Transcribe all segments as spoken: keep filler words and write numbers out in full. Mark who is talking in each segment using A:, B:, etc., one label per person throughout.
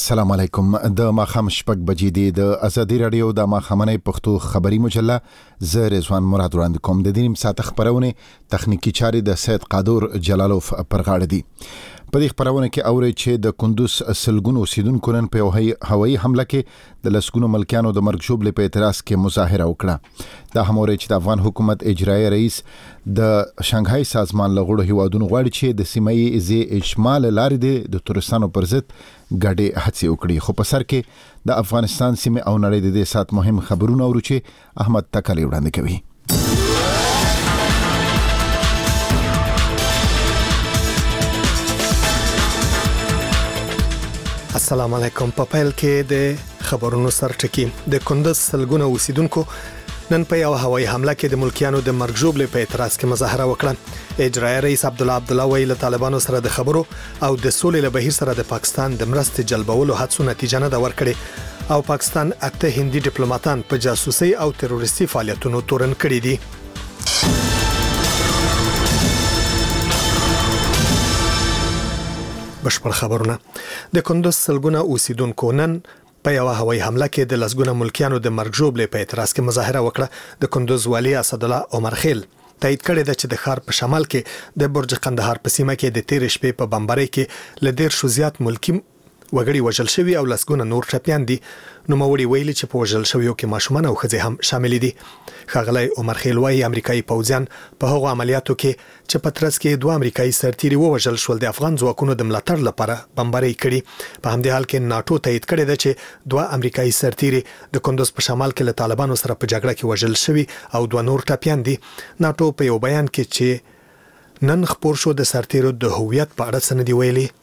A: السلام علیکم. د ماخام شپږ بجې دی د ازادي رادیو د ماخامنۍ پښتو خبري مجله ز رضوان مراد وړاندې کوم. د دې ساعت خبرونه تخنیکی چاري د سید قادر جلالوف پر غاړه دي. په دې خبرونه کې اوري چې د کندوز سلګونو اوسیدونکو نن په هوایي حمله کې د لسګونو ملکیانو د مرګ ژوبلې په اعتراض کې مظاهره وکړه. دا هم اوري چې د افغان حکومت اجرایي رئیس د شانګهای سازمان لغړو هیوادونو غواړي چې د سیمایي زی اجمال لارې د تورستانو پر ضد ګډې هڅې وکړي. خو په سر کې د افغانستان سیمه او نړۍ د دې سات مهم خبرونه اورو چې احمد تکلی وړاندې کوي.
B: السلام علیکم. په پیل کې د خبرونو سرټکی. د کندوز سلګونه اوسیدونکو نن په یو هوایي حمله کې د ملکیانو د مرګ ژوبلې په اعتراض کې مظاهره وکړه. اجرایي رئیس عبدالله عبدالله ویل طالبانو سره د خبرو او د سولې له بهیر سره د پاکستان د مرستې جلبولو هڅو نتیجه نه ده ورکړې او پاکستان اته هندي ډیپلوماټان په جاسوسي او تروریستي فعالیتونو تورن کړي دي. بشپړ خبرونه. د کندوز سلګونه اوسیدونکو نن په یو هوایي حمله کې د لسګونه ملکیانو د مرګ ژوبلې په اعتراض کې مظاهره وکړه. د کندوز والي اسدالله عمر خیل تایید کړی دی چې د ښار په شمال کې د برج قندهار په سیمه کې د تیر شپې په بمبارۍ کې ل ډیر شو زیات ملکی وګړي وژل شوی او لسګونه نور ټپيان دي. نو موري ویلي چې په وژل شویو کې ماشومان او ښځې هم شامل دي. ښاغلی عمر خیل وايي امریکایي پوځیان په هغو عملیاتو کې چې په ترڅ کې دوه امریکایي سرتیري ووژل شول د افغان ځواکونو د ملاتړ لپاره بمبارۍ کړي. په همدې حال کې ناتو تایید کړی دی چې دوه امریکایي سرتیري د کندوز په شمال کې له طالبانو سره په جګړه کې وژل شوی او دوه نور ټپيان دي. ناتو په یو بیان کې چې نن خبر شو د سرتیرو د هویت په اړه څه نه دی ویلي.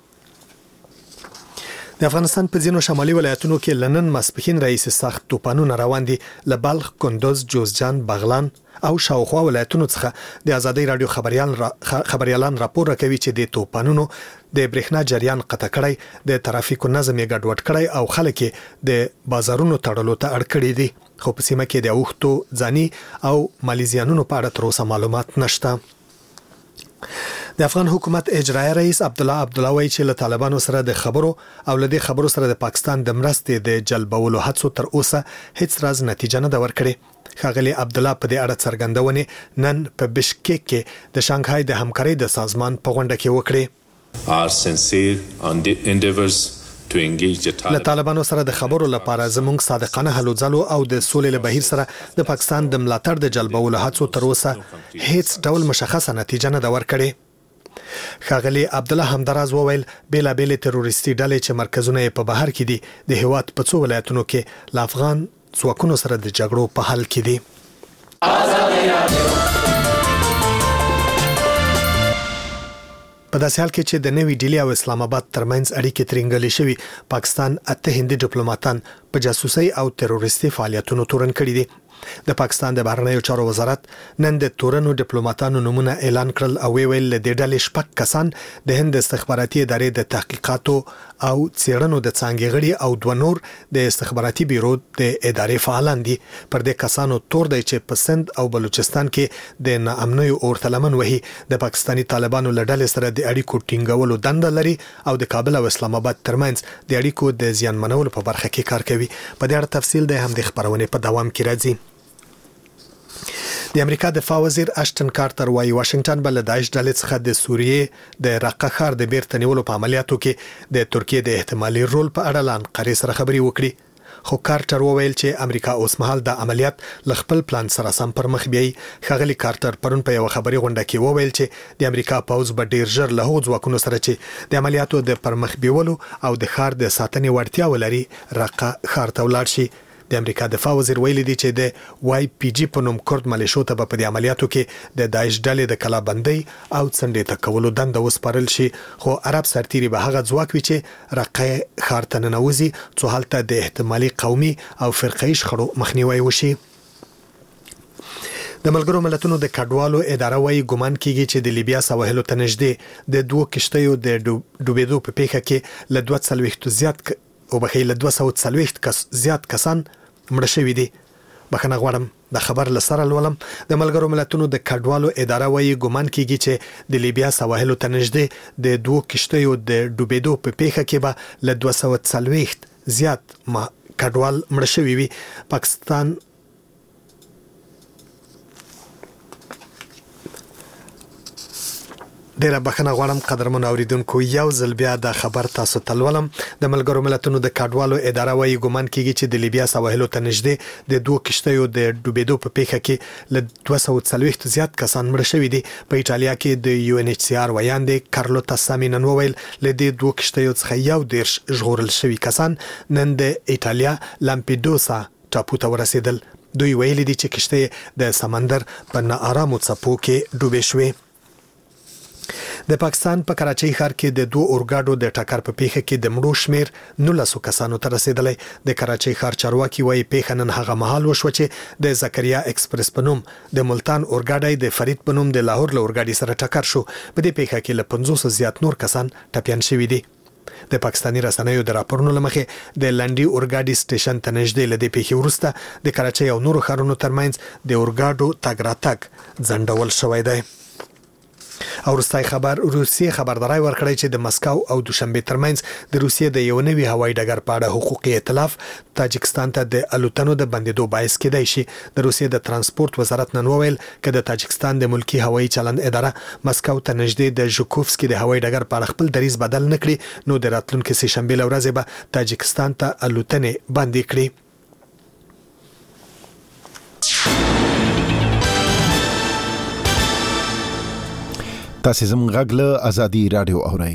B: د افغانستان په ځینو شمالي ولایتونو کې لنن ماسپښین رئیس سخت توپانونه روان دي. له بلخ، کندوز، جوزجان، بغلان او شاوخوا ولایتونو څخه د ازادي رادیو خبريال را خبريالان راپور راکوي چې د توپانونو د برېښنا جریان قطع کړی، د ترافیکو نظم یې ګډوډ کړی او خلک د بازارونو تړلو ته اړ کړی دي. خو په سیمه کې د اوښتو ځاني او مالیزیانونو په اړه تر اوسه معلومات نشته. د افغان حکومت اجرایي رئیس عبدالله عبدالله وایي چې له طالبانو سره د خبرو او له دې خبرو سره د پاکستان د مرستې د جلبولو هڅو تر اوسه هیڅ راز نتیجه نه ده ورکړې. ښاغلی عبدالله په دې اړه څرګندونې نن په بشکیک کې د شانګهای د همکارۍ د سازمان په غونډه کې وکړې.
C: Our sincere endeavors to engage the Taliban.
B: له طالبانو سره د خبرو لپاره زموږ صادقانه هلو ځلو او د سولې له بهیر سره د پاکستان د ملاتړ د جلبولو هڅو تر اوسه هیڅ ډول مشخصه نتیجه نه ده ورکړې. ښاغلی عبدالله همدراز وویل بیلا بیل تروریستي ډلې چې مرکزونه په بهر کې دي د هیواد په څو ولایتونو کې ل افغان ځواکونو سره د جګړو په حل کې دي. په داسې حال کې چې د نوې ډیلی او اسلام آباد ترمنځ اړیکې ترنګلې شوي، پاکستان اته هندي ډیپلوماټان په جاسوسي او تروریستي فعالیتونو تورن کړي دي. د پاکستان د بهرنیو چارو وزارت نن د تورنو ډیپلوماټانو نمونه اعلان کړل او ویل د دې ډلې شپږ کسان د هند استخباراتي ادارې د تحقیقاتو او څېړنو د څانګې غړي او دوه نور د استخباراتي بیرو د ادارې فعالان دي. پر دې کسانو تور دی چې په سند او بلوچستان کې د ناامنیو اورته لمن وهي د پاکستاني طالبانو له ډلې سره د اړیکو ټینګولو دنده لري او د کابل او اسلام آباد ترمنځ د اړیکو د زیانمنولو په برخه کې کار کوي. په دې اړه تفصیل د همدې خبرونه په دوام کې راځي. د امریکا دفاع وزیر اشټن کارتر وايي واشنگټن بل داعش ډلې څخه د سوریې د رقه ښار د بیرته نیولو په عملیاتو کې د ترکیې د احتمالي رول په اړه له انقرې سره خبرې وکړي. خو کارتر وویل چې امریکا اوس مهال د عملیات ل خپل پلان سره سم پر مخ بیاي. ښاغلی کارتر پرون په یو خبري غونډه کې وویل چې د امریکا پوځ به ډیر ژر له هغو ځواکونو سره چې د عملیاتو د پرمخ بیولو او د ښار د ساتنې وړتیا ولري رقه ښار ته ولاړ شي. د امریکا دفاع وزیر ویلي دی چې د وای پی جی په نوم کورد ملیشو ته په دې عملیاتو کې د داعش ډلې د کلابندۍ او څنډې ته کولو دنده وسپارل شي. خو عرب سرتیري به هغه ځواک وي چې رقه ښار ته ننوځي څو هلته د احتمالي قومي او فرقه‌ایي شخړو مخنیوي وشي. د ملګرو ملتونو د کډوالو اداره وايي ګومان کیږي چې د لیبیا سواحلو ته نږدې د دوه کشتیو د ډوبېدو په پیښه کې له دوه څلوېښتو زیات او بخیل دوه سوه څلوېښت کس زیات کسان مړه شوي دي. بخښنه غواړم د خبر لسره لولم د ملګرو ملتونو د کډوالو اداره وايي ګومان کیږي چې د لیبیا سواحلو ته نږدې د دوه کشتیو د ډوبېدو په پیښه کې به له دوه سوه څلوېښت زیات کډوال مړه شوي وي. پاکستان ډیره بخښنه غواړم قدرمن اوریدونکو، یو ځل بیا د خبر تاسو ته لولم. د ملګرو ملتونو د کډوالو اداره وايي ګومان کیږي چې د لیبیا سواحلو ته نږدې د دوه کشتیو د ډوبېدو په پیښه کې له دوه سوه څلوېښت زیات کسان مړه شوي دي. په ایټالیا کې د یو ان ایچ سی آر ویاند کارلوتا سامي نن وویل له دې دوه کشتیو څخه یو دېرش ژغورل شوي کسان نن د ایټالیا لامپیدوسا ټاپو ته ورسېدل. دوی ویلي دي چې کشتۍ د سمندر په ناارامو څپو کې ډوبې شوې. د پاکستان په کراچۍ ښار کې د دوه اورګاډو د ټکر په پیښه کې د مړو شمیر نولسو کسانو ته رسیدلی. د کراچۍ ښار چارواکي وايي پیښه نن هغه مهال وشوه چې د زکریا ایکسپریس په نوم د ملتان اورګاډی د فرید په نوم د لاهور له اورګاډي سره ټکر شو. په دې پیښه کې له پنځوس زیات نور کسان ټپیان شوي دي. د پاکستاني رسنیو د راپورونو لمخې د لنډي اورګاډي سټیشن ته نږدې له دې پیښې وروسته د کراچۍ او نورو ښارونو ترمنځ د اورګاډو تګ راتګ ځنډول شوی دی. او وروستی خبر، روسیې خبرداری ورکړی چې د مسکو او دوشنبه ترمنځ د روسیې د یو نوي هوایي ډګر په اړه حقوقي ائتلاف تاجکستان ته د الوتنو د بندېدو باعث کېدای شي. د روسیې د ترانسپورت وزارت نن وویل چې د تاجکستان د ملکی هوایي چلند اداره مسکو ته نږدې د ژوکوفسکي د هوایي ډګر په اړه خپل دریځ بدل نه کړي نو د راتلونکي سه شنبې له ورځې به تاجکستان ته الوتنې بندې کړي.
A: تاسې زموږ غږ له ازادي راډیو اورئ.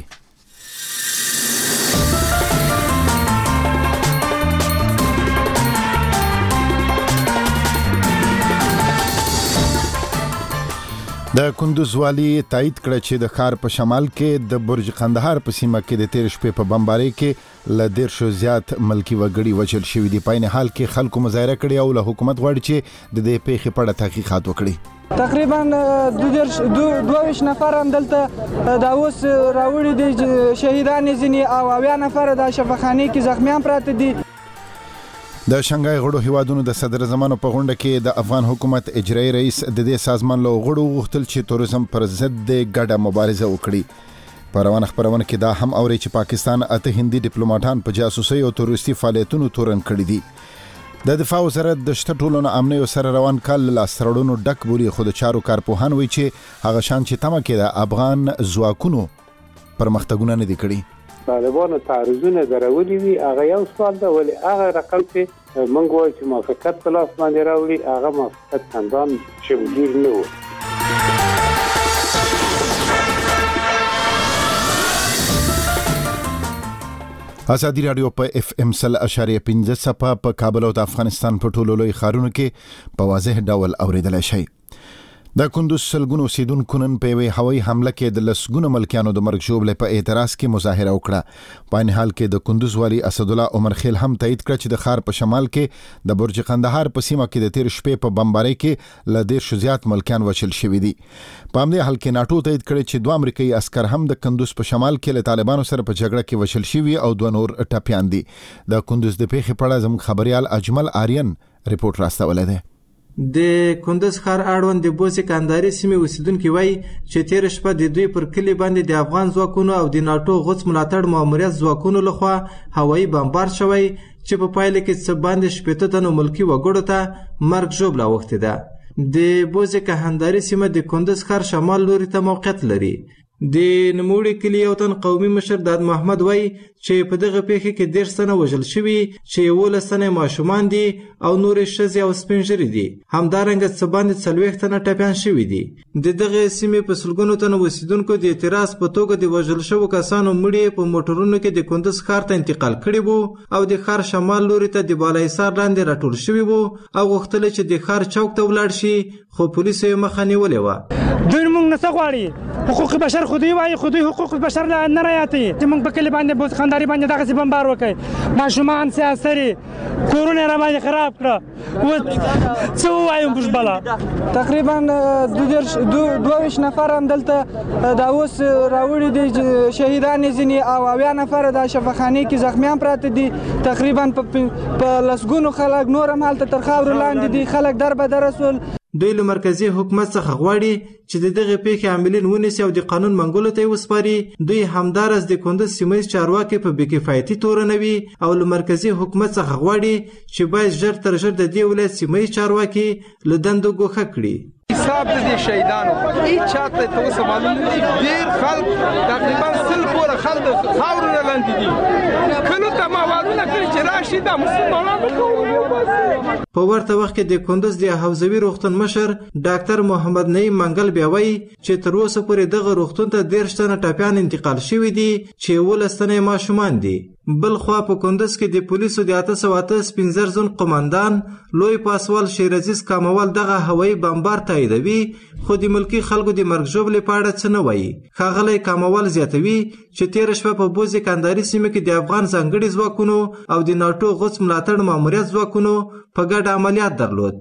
A: د کندوز والي تایید کړ چې د ښار په شمال کې د برج قندهار په سیمه کې د تیر شپې په بمبارۍ کې له دیرشو زیات ملکی وګړي وژل شوي دي. په عین حال کې خلکو مظاهره کړې او له حکومت غواړي چې د دې پیښې په اړه تحقیقات وکړي.
D: تقریبا دوه نفر هم دلته دا اوس راوړي دي شهیدان ځینې او اویا نفر د شفاخانې کې زخمیان پراته دي.
A: د شنګای غړو هیوادونو د صدر زمانو په غونډه کې د افغان حکومت اجرایي رئیس د دې سازمان له غړو غوښتل چې تروریزم پر ضد د ګډه مبارزه وکړي. په روانه خبرونه کې دا هم اوري چې پاکستان اته هندي ډیپلوماټان په جاسوسي او تروریستي فعالیتونو تورن کړي دي. د دفاع وزارت د شته ټولنو امنیت سره روان کال له سترړونو ډک بولی خود چارو کارپوهان وی چې هغه شان چې تمه کې د افغان ځواکونو پرمختګونه نه دي کړي.
E: طالبانو تعرضونه درولي وي هغه یو سوال ده، ولی هغه رقم چې موږ وایو چې موافقت په لاس باندې راوړي هغه موافقت چندان شمګیر نه و.
A: ازادي راډیو په اف ام سل اشاریه پنځه صفه په کابل او د افغانستان په ټولو لوی ښارونو کې په واضح ډول اوریدلای شي. د کندوز سلګونو اوسیدونکو نن په یوې هوایي حمله کې د لسګونو ملکیانو د مرګ ژوبلې په اعتراض کې مظاهره وکړه. په عین حال کې د کندوز والي اسدالله عمر خیل هم تایید کړ چې د ښار په شمال کې د برج قندهار په سیمه کې د تیر شپې په بمبارۍ کې له دیرشو زیات ملکیان وژل شوي دي. په همدې حال کې ناټو تایید کړی چې دوه امریکایي عسکر هم د کندوز په شمال کې له طالبانو سره په جګړه کې وژل شوي او دوه نور ټپیان دي. د کندوز د پیښې په اړه زموږ خبريال اجمل آریان ریپورت راستولی دی.
F: د کندوز ښار اړوند د بوسې کندهاري سیمې اوسیدونکي وایي چې تېره شپه د دوی پر کلي باندې د افغان ځواکونو او د ناټو غوڅ ملاتړ ماموریت ځواکونو لخوا هوایي بمبار شوی چې په پایله کې څه باندې شپېته تنو ملکي وګړو ته مرګ ژوبله اوښتې ده. د بوسې کندهاري سیمه د کندوز ښار شمال لوري ته موقعیت لري. د نوموړي کلي یو تن قومي مشر داد محمد وایي چې په دغه پیښه کې دېرش تنه وژل شوي چې یولس تنه ماشومان دي او نورې ښځې او سپین ږیري دي. همدارنګه څه باندې څلوېښت تنه ټپیان شوي دي. د دغه سیمې په سلګونو تنه اوسیدونکو د اعتراض په توګه د وژل شوو کسانو مړي په موټرونو کې د کندوز ښار ته انتقال کړي وو او د ښار شمال لوري ته د بالاحصار لاندې راټول شوي وو او غوښتل چې د ښار چوک ته ولاړ شي، خو پولیسو یې مخه نیولې وه.
G: دوی موږ نه څه غواړي، حقوق بشر خودي وايي خودي حقوق البشر نه راياتي چې موږ په کلی باندې بوز خانداري باندې دغه سی بمبار وکړي ماشومان سیاسري کورونه را باندې خراب کړه و څو وایم بشبلا
D: تقریبا دوه نفر هم دلته دا اوس راوړي دي شهیدان ځینې او اویا نفر د شفاخانه کې زخمیان پراته دي تقریبا په لسګونو خلک نور هم هلته تر خاورو لاندې دي خلک در به در رسول
F: دوی له مرکزی حکومت څخه غواړي چې د دغه پیښې عاملین ونیسي او د قانون منګولو ته وسپاري. دوی همدارس د کندز سیمه چارواکي په بېکفایتي تورنوي او له مرکزی حکومت څخه غواړي چې باید ژر تر ژره د دې ولایت سیمه چارواکي له دندو ګوښه کړي.
H: حساب د شهیدانو هیڅ چاته ته اوس معلوم نه دي. ډېر خلک تقریبا سل پوره خلک خاورونه لاندې دي. کله ته موادونه کړي چې راشي دا مسلمانان
F: په ورته وخت کې د کندز د حوزوي روغتون مشر ډاکټر محمد نعیم منګل بیا وایي چې تر اوسه پورې دغه روغتون ته دېرش تنه ټپیان انتقال شوي دي چې یولس تنه ماشومان دي. بل خوا په کندز کې د پولیسو د اته سوه اته سپین زر زون قماندان لوی پاسوال شیر عزیز کاموال دغه هوایي بمبار تاییدوي خو د ملکي خلکو د مرګ ژوبلې په اړه څه نه وایي. ښاغلی کاموال زیاتوي چې تېره شپه په بوزي کندهاري سیمه کې د افغان ځانګړي ځواکونو او د ناټو غوڅ ملاتړ ماموریت ځواکونو په ګډه عملیات درلود.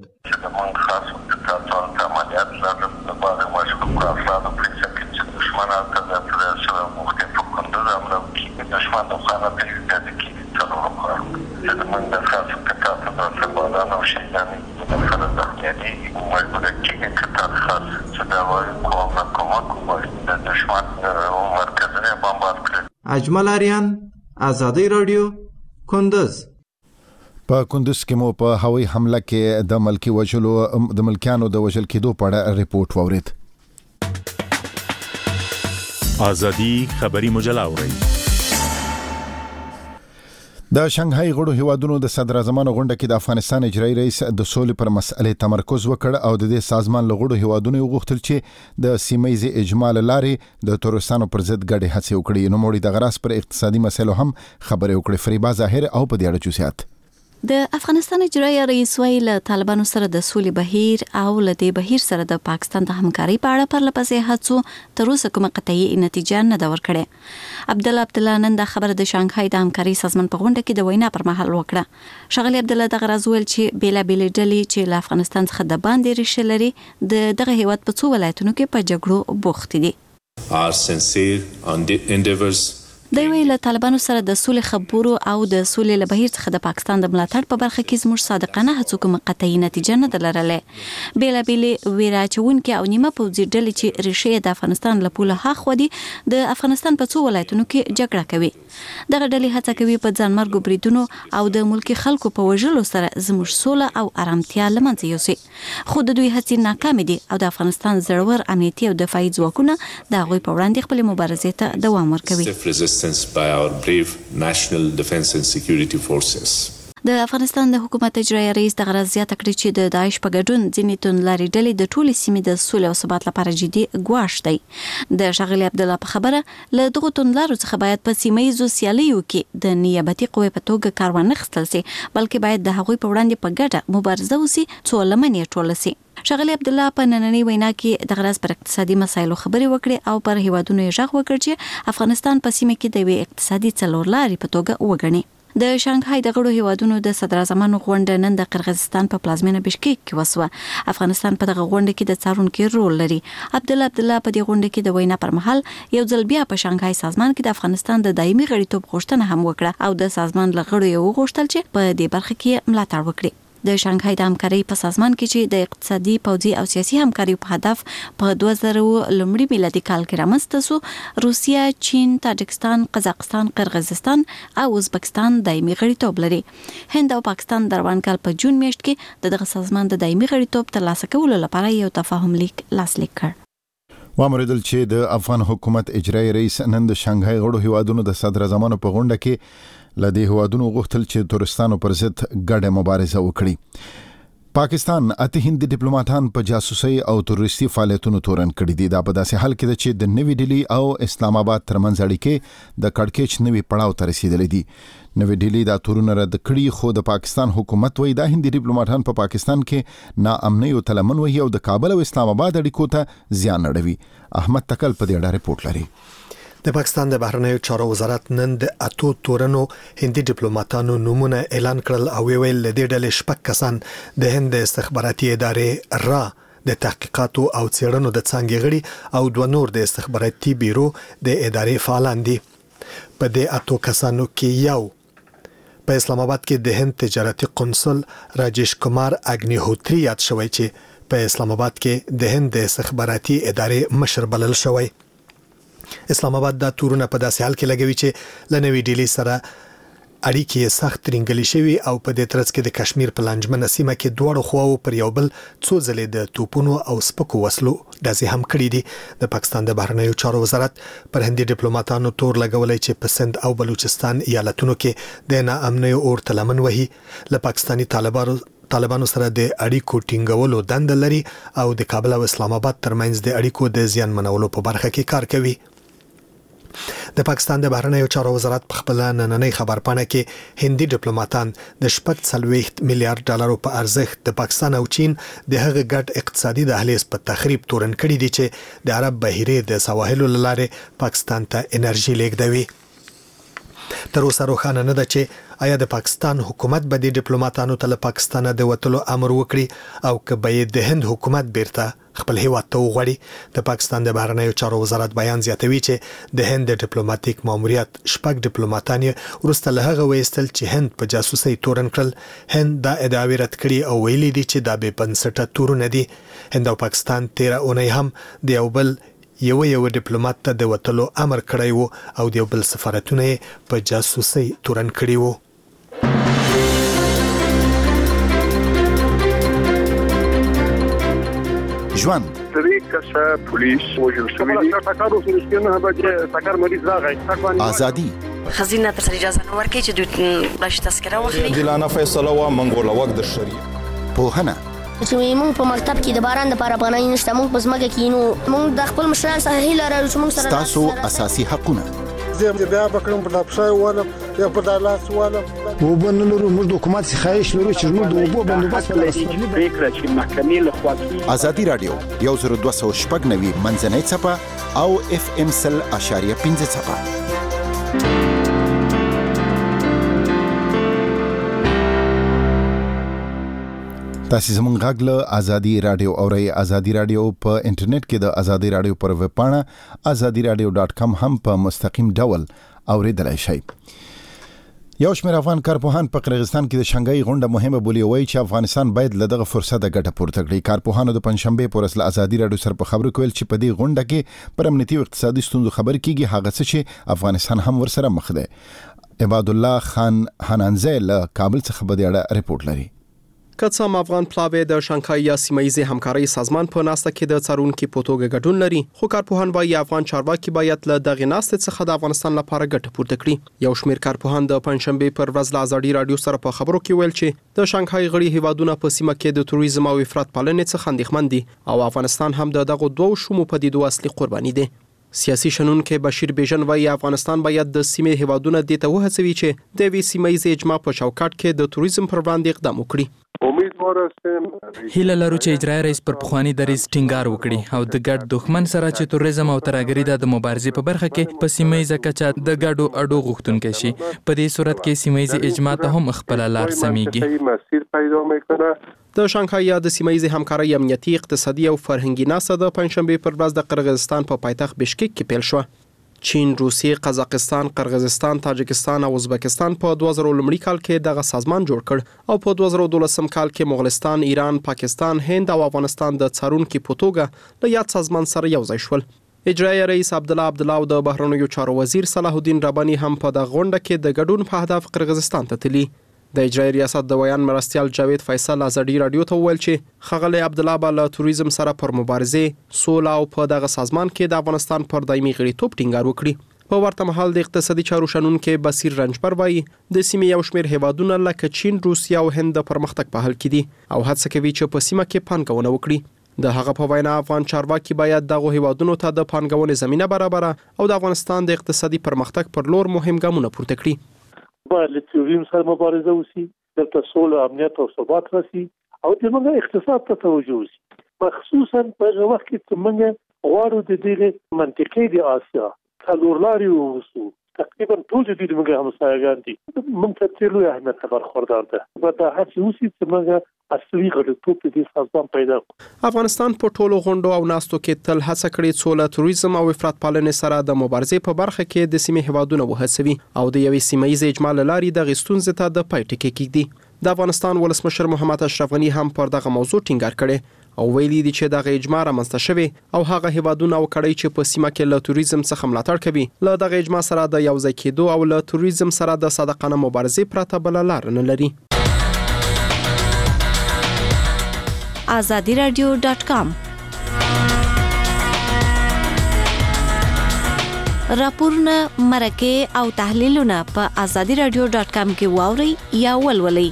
I: دشمن د خانه په دې کې څلور کار د من د خاص کتاب د سبادان او شهیدان د فرض احتیاطي مجبور کې کتاب خاص چې دا وایي کوم کوم کوم د دشمن مرکزونه بمبار کړ.
F: اجمل آریان آزادی رادیو کندز.
A: په کندز کې مو په هوایي حمله کې د ملکی وجلو د ملکیانو د وجل کېدو په اړه ریپورت واورید.
J: آزادی خبری مجله اورئ.
A: د شانګهای غړو هیوادونو د صدر اعظمانو غونډه کې د افغانستان اجرایي رئیس د سولې پر مسئلې تمرکز وکړ او د دې سازمان له غړو هیوادونو وغوښتل چې د سیمه ییز اجماع لارې د تورستانو پر ضد ګډې هڅې وکړي. نو موږ د غراس پر اقتصادي مسایلو هم خبرې وکړې. فریبا ظاهر او په دې اړه چوسیات
K: د افغانستان اجرایي رئیس وی له طالبانو سره د سولې بهیر او له دې بهیر سره د پاکستان د همکارۍ په اړه پرله پسې هڅو تر اوسه کومه قطعي نتیجه نه ده ورکړې. عبدالله عبدالله نن دا خبره د شانګهای د همکارۍ سازمان په غونډه کې د وینا پر مهال وکړه. ښاغلي عبدالله دغه راز ویل چې بېلابېلې ډلې چې له افغانستان څخه د باندې ریښې لري د دغه هیواد په څو ولایتونو کې په جګړو بوخت دي.
C: Our sincere endeavors
K: دوی ویل له طالبانو سره د سولې خبرو او د سولې له بهیر څخه د پاکستان د ملاتړ په برخه کې زموږ صادقانه هڅو کومه قطعي نتیجه نه ده لرلې. بېلابېلې ویره اچونکې او نیمه پوځي ډلې چې ریښې د افغانستان له پوله هاخوا دي د افغانستان په څو ولایتونو کې جګړه کوي. دغه ډلې هڅه کوي په ځانمرګو بریدونو او د ملکي خلکو په وژلو سره زموږ سوله او ارامتیا له منځه یوسي. خو د دوی هڅې ناکامې دي او د افغانستان زړور امنیتي او دفاعي ځواکونه د هغوی په وړاندې خپلې مبارزې ته دوام ورکوي.
C: by our brave national defense and security forces.
K: د افغانستان د حکومت اجرایي رئیس دغه راز زیاته کړې چې د داعش په ګډون ځینې توندلارې ډلې د ټولې سیمې د سولې او ثبات لپاره جدي ګواښ دی. د ښاغلي عبدالله په خبره له دغو توندلارو څخه باید په سیمه ییزو سیالیو کې د نیابتي قوې په توګه کار وانه اخیستل سي بلکې باید د هغوی په وړاندې په ګډه مبارزه وسي څو لمن یې ټوله سي. ښاغلي عبدالله په نننۍ وینا کې دغه راز پر اقتصادي مسایلو خبرې وکړې او پر هیوادونو یې غږ وکړ چې افغانستان په سیمه کې د یوې اقتصادي څلورلارې په توګه وګڼي. د شانګهای د غړو هیوادونو د صدر اعظمانو غونډه نن د قرغیزستان په پلازمینه بشکیک کې وسوه. افغانستان په دغه غونډه کې د څارونکي رول لري. عبدالله عبدالله په دې غونډه کې د وینا پر مهال یو ځل بیا په شانګهای سازمان کې د افغانستان د دایمي غړیتوب غوښتنه هم وکړه او د سازمان له غړو یې وغوښتل چې په دې برخه کې ملاتړ وکړي. د شانګهای د همکارۍ په سازمان کې چې د اقتصادي، پوځي او سیاسي همکارۍ په هدف په دوه زره لومړي میلادي کال کې رامنځته شو، روسیه، چین، تاجکستان، قزاقستان، قرغیزستان او ازبکستان دایمي غړیتوب لري. هند او پاکستان د روان کال په جون میاشت کې د دغه سازمان د دایمي غړیتوب ترلاسه کولو لپاره یو تفاهم لیک لاسلیک کړ.
A: وامریدل چې د افغان حکومت اجرایي رئیس نن د شانګهای غړو هیوادونو د صدر اعظمانو په غونډه کې لدې هیوادونو غوښتل چې تورستانو پر ضد ګډه مبارزه وکړي. پاکستان اته هندي ډیپلوماټان په جاسوسي او تروریستي فعالیتونو تورن کړي دي. دا په داسې حال کې ده چې د نوې ډیلی او اسلام آباد ترمنځ اړیکې د کړکېچ نوې پړاو ته رسیدلې دي. نوې ډیلی دا تورونه رد کړي خو د پاکستان حکومت وایي دا هندي ډیپلوماټان په پاکستان کې ناامنۍ او تلمن وهي او د کابل او اسلام آباد اړیکو ته زیان اړوي. احمد تکل په دې اړه رپورټ لري.
B: د پاکستان د بهرنیو چارو وزارت نن د اتو تورنو هندي ډیپلوماټانو نومونه اعلان کړل او ویل د دې ډلې شپږ کسان د هند استخباراتي ادارې را د تحقیقاتو او څېړنو د څانګې غړي او دوه نور د استخباراتي بیرو د ادارې فعالان دي. په دې اتو کسانو کې یو په اسلام آباد کې د هند تجارتي قونسل راجیش کومار اګنیهوتری یاد شوی چې په اسلام آباد کې د هند د استخباراتي ادارې مشر بلل شوی. اسلام آباد دا تورونه په داسې حال کې لګوي چې لنوي ډیلی سره اړیکې سخت رنګلې شوی او په دې ترڅ کې د کشمیر په لانجمنه سیمه کې دوه خواو پر یو بل څو ځلې د توپونو او سپکو وسلو داسې هم کړی دي. د پاکستان د بهرنیو چارو وزارت پر هندي ډیپلوماټانو تور لګولای چې په سند او بلوچستان ایالتونو کې د ناامنۍ اور تلمن وهي له پاکستاني طالبانو طالبانو سره د اړیکو ټینګولو دند لري او د کابل او اسلام آباد ترمنځ د اړیکو د زیان منولو په برخه کې کار کوي. د پاکستان د بهرنیو چارو وزارت په خپل نننۍ خبرپاڼه کې هندي ډیپلوماټان د شپږ څلوېښت میلیارډ ډالرو په ارزښت د پاکستان او چین د هغه ګډ اقتصادي دهلیز په تخریب تورن کړي دي چې د عرب بحیرې د سواحلو لاره پاکستان ته انرژي لیږدوي. تر اوسه روښانه نه ده چې آیا د پاکستان حکومت به د ډیپلوماټانو ته له پاکستانه د وتلو امر وکړي او که به د هند حکومت بیرته خپل هیواد ته وغواړي. د پاکستان د بهرنیو چارو وزارت بیان زیاتوي چې د هند د ډیپلوماټیک ماموریت شپږ ډیپلوماټان یې وروسته له هغه وایستل چې هند په جاسوسي تورن کړل. هند دا ادعاوې رد کړي او ویلي دي چې دا بې بنسټه تورونه دي. هند او پاکستان تیره اونۍ هم د یو بل یو یو ډیپلوماټ ته د وتلو امر کړی وو او د یو بل سفارتونه په جاسوسي تورن کړي وو.
A: ژوند
L: طریقه پولیس وجل شوی دی تاکارو سنسکنه به تاکار مریض راغی
A: ازادي
M: خزینه تر اجازه نه ورکړي چې دوی بلش تذکره واخلي.
N: دلانه فیصله وا منګول وخت د شریعه
A: پوهنه
O: چې موږ په مکتب کې د باران لپاره پناه نشته، موږ په ځمکه کې نو موږ د خپل مشران څخه هیله لرو چې موږ سره
A: تاسو اساسي حقونه
P: زه بیا بکرم په لپسای ولا یا په دالاس ولا وبنلو موږ د حکومت څخه خواهش لرو چې موږ د وبو بندوبست
L: لرو فکر چې محکمې له خوا
A: ازادي رادیو یو زر دوه سوه شپږ نوي منځنۍ څپه او اف ام سل اشاریه پنځه څپه. تاسو زموږ غږ له ازادي رادیو اورئ. ازادي رادیو په انټرنیټ کې د ازادي رادیو پر ویب پاڼه ازادي رادیو ډاټ کام هم په مستقیم ډول اوریدلای شئ. یو شمېر افغان کارپوهان په قرغیزستان کې د شنګای غونډه مهمه بولي وایي چې افغانستان باید له دغه فرصت ګټه پورته کړي. کارپوهانو د پنځشنبه پر ورځ له ازادي رادیو سره په خبرو کې ویل چې په دې غونډه کې پر امنیتي او اقتصادي ستونزو خبرې کیږي، هغه څه چې افغانستان هم ورسره مخ دی. عباد الله خان حنانزی له کابل څخه په دې اړه رپورټ لري.
Q: کڅم افغان پلاوی د شانګهای یا سیمایي همکاري سازمان په ناسته کې د څارونکو په توګه ګډون لري، خو کارپوهان وايي افغان چارواکي باید له دغه ناسته څخه د افغانستان لپاره ګټه پورته کړي. یو شمېر کارپوهان د پنځشنبه پر ورځ له ازادي رادیو سره په خبرو کې ویل چې د شانګهای غړي هیوادونه په سیمه کې د توریزم او افراط پالنې څخه اندېښمن دي او افغانستان هم د دغه دوه شومو پدیدو اصلي قرباني دی. سیاسي شنونکو بشیر بیژن وايي افغانستان باید د سیمې هیوادونه د ته وهڅوي چې د وی سیمایي اجماع په چوکاټ کې د توریزم پر وړاندې اقدام وکړي.
R: هیله لرو چې اجرایي رئیس پر پخوانی دریځ ټینګار وکړي او د ګډ دښمن سره چې توریزم او ترهګري د مبارزې په برخه کې په سیمایي کچه د ګډو اډو غوښتونکي شي. په دې صورت کې سیمایي اجماع ته هم خپل لار سميږي.
Q: د شانګهای د سیمایي همکاري امنیتي، اقتصادي او فرهنګي ناسته د پنځشنبه پر ورځ د قرغیزستان په پایتخت بشکک کې پیل شو. چین، روسیې، قزاقستان، قرغیزستان، تاجکستان او ازبکستان په دوه زره لومړي کال کې دغه سازمان جوړ کړ او په دوه زره دولسم کال کې مغولستان، ایران، پاکستان، هند او افغانستان د څارونکو په توګه له یاد سازمان سره یو ځای شول. اجرایي رئیس عبدالله عبدالله او د بهرنیو چارو وزیر صلاح الدین رباني هم په دغه غونډه کې د ګډون په هدف قرغیزستان ته تللی. د اجرایي ریاست د ویان مرستیال جاوید فیصل ازادي رادیو ته وویل چې خغلی عبدالله به له توریزم سره پر مبارزې، سوله او په دغه سازمان کې د افغانستان پر دایمي غړیتوب ټینګار وکړي. په ورته مهال د اقتصادي چارو شنونکو بصیر رنجبر وایي د سیمې یو شمېر هیوادونه لکه چین، روسیه او هند د پرمختګ په حال کې دي او هڅه کوي چې په سیمه کې پانګونه وکړي. د هغه په وینا افغان چارواکي باید دغه هیوادونو ته د پانګونې زمینه برابره او د افغانستان د اقتصادي پرمختګ پر لور مهم ګامونه پورته کړي.
S: باید له تروریزم سره مبارزه وشي، دلته سوله امنیت او ثبات راشي او د موږ اقتصاد ته توجه وشي، مخصوصا په هغه وخت کې چې موږ غواړو د دې منطقې د آسیا څلور لارې ووسو. تقریبا ټول د دې موږ همسایه‌ګان دي، موږ ته څه لوی اهمیت برخوردار ده. په دا هڅه وشي چې موږ اصلي غړیتوب دې سازمان پیدا کړو.
Q: افغانستان په ټولو غونډو او ناستو کې تل هڅه کړې څو له تروریزم او افراط پالنې سره د مبارزې په برخه کې د سیمې هیوادونه وهڅوي او د یوې سیمه ییزې اجماع له لارې د غستونځ ته د پای ټکی کېږدي. د افغانستان ولسمشر محمد اشرف غنی هم پر دغه موضوع ټینګار کړي او ویلي دي چې دغه اجماع رامنځته شوی او هغه هیوادونه او کړي چې په سیمه کې له تروریزم څخه ملاتړ کوي له دغه اجماع سره د یوځای کېدو او له تروریزم سره د صادقانه مبارزې پرته بل لار نه لري.
K: azadi radio dot com راپورونه مرکه او تحلیلونه په azadi radio dot com کې واوري یا ولولئ.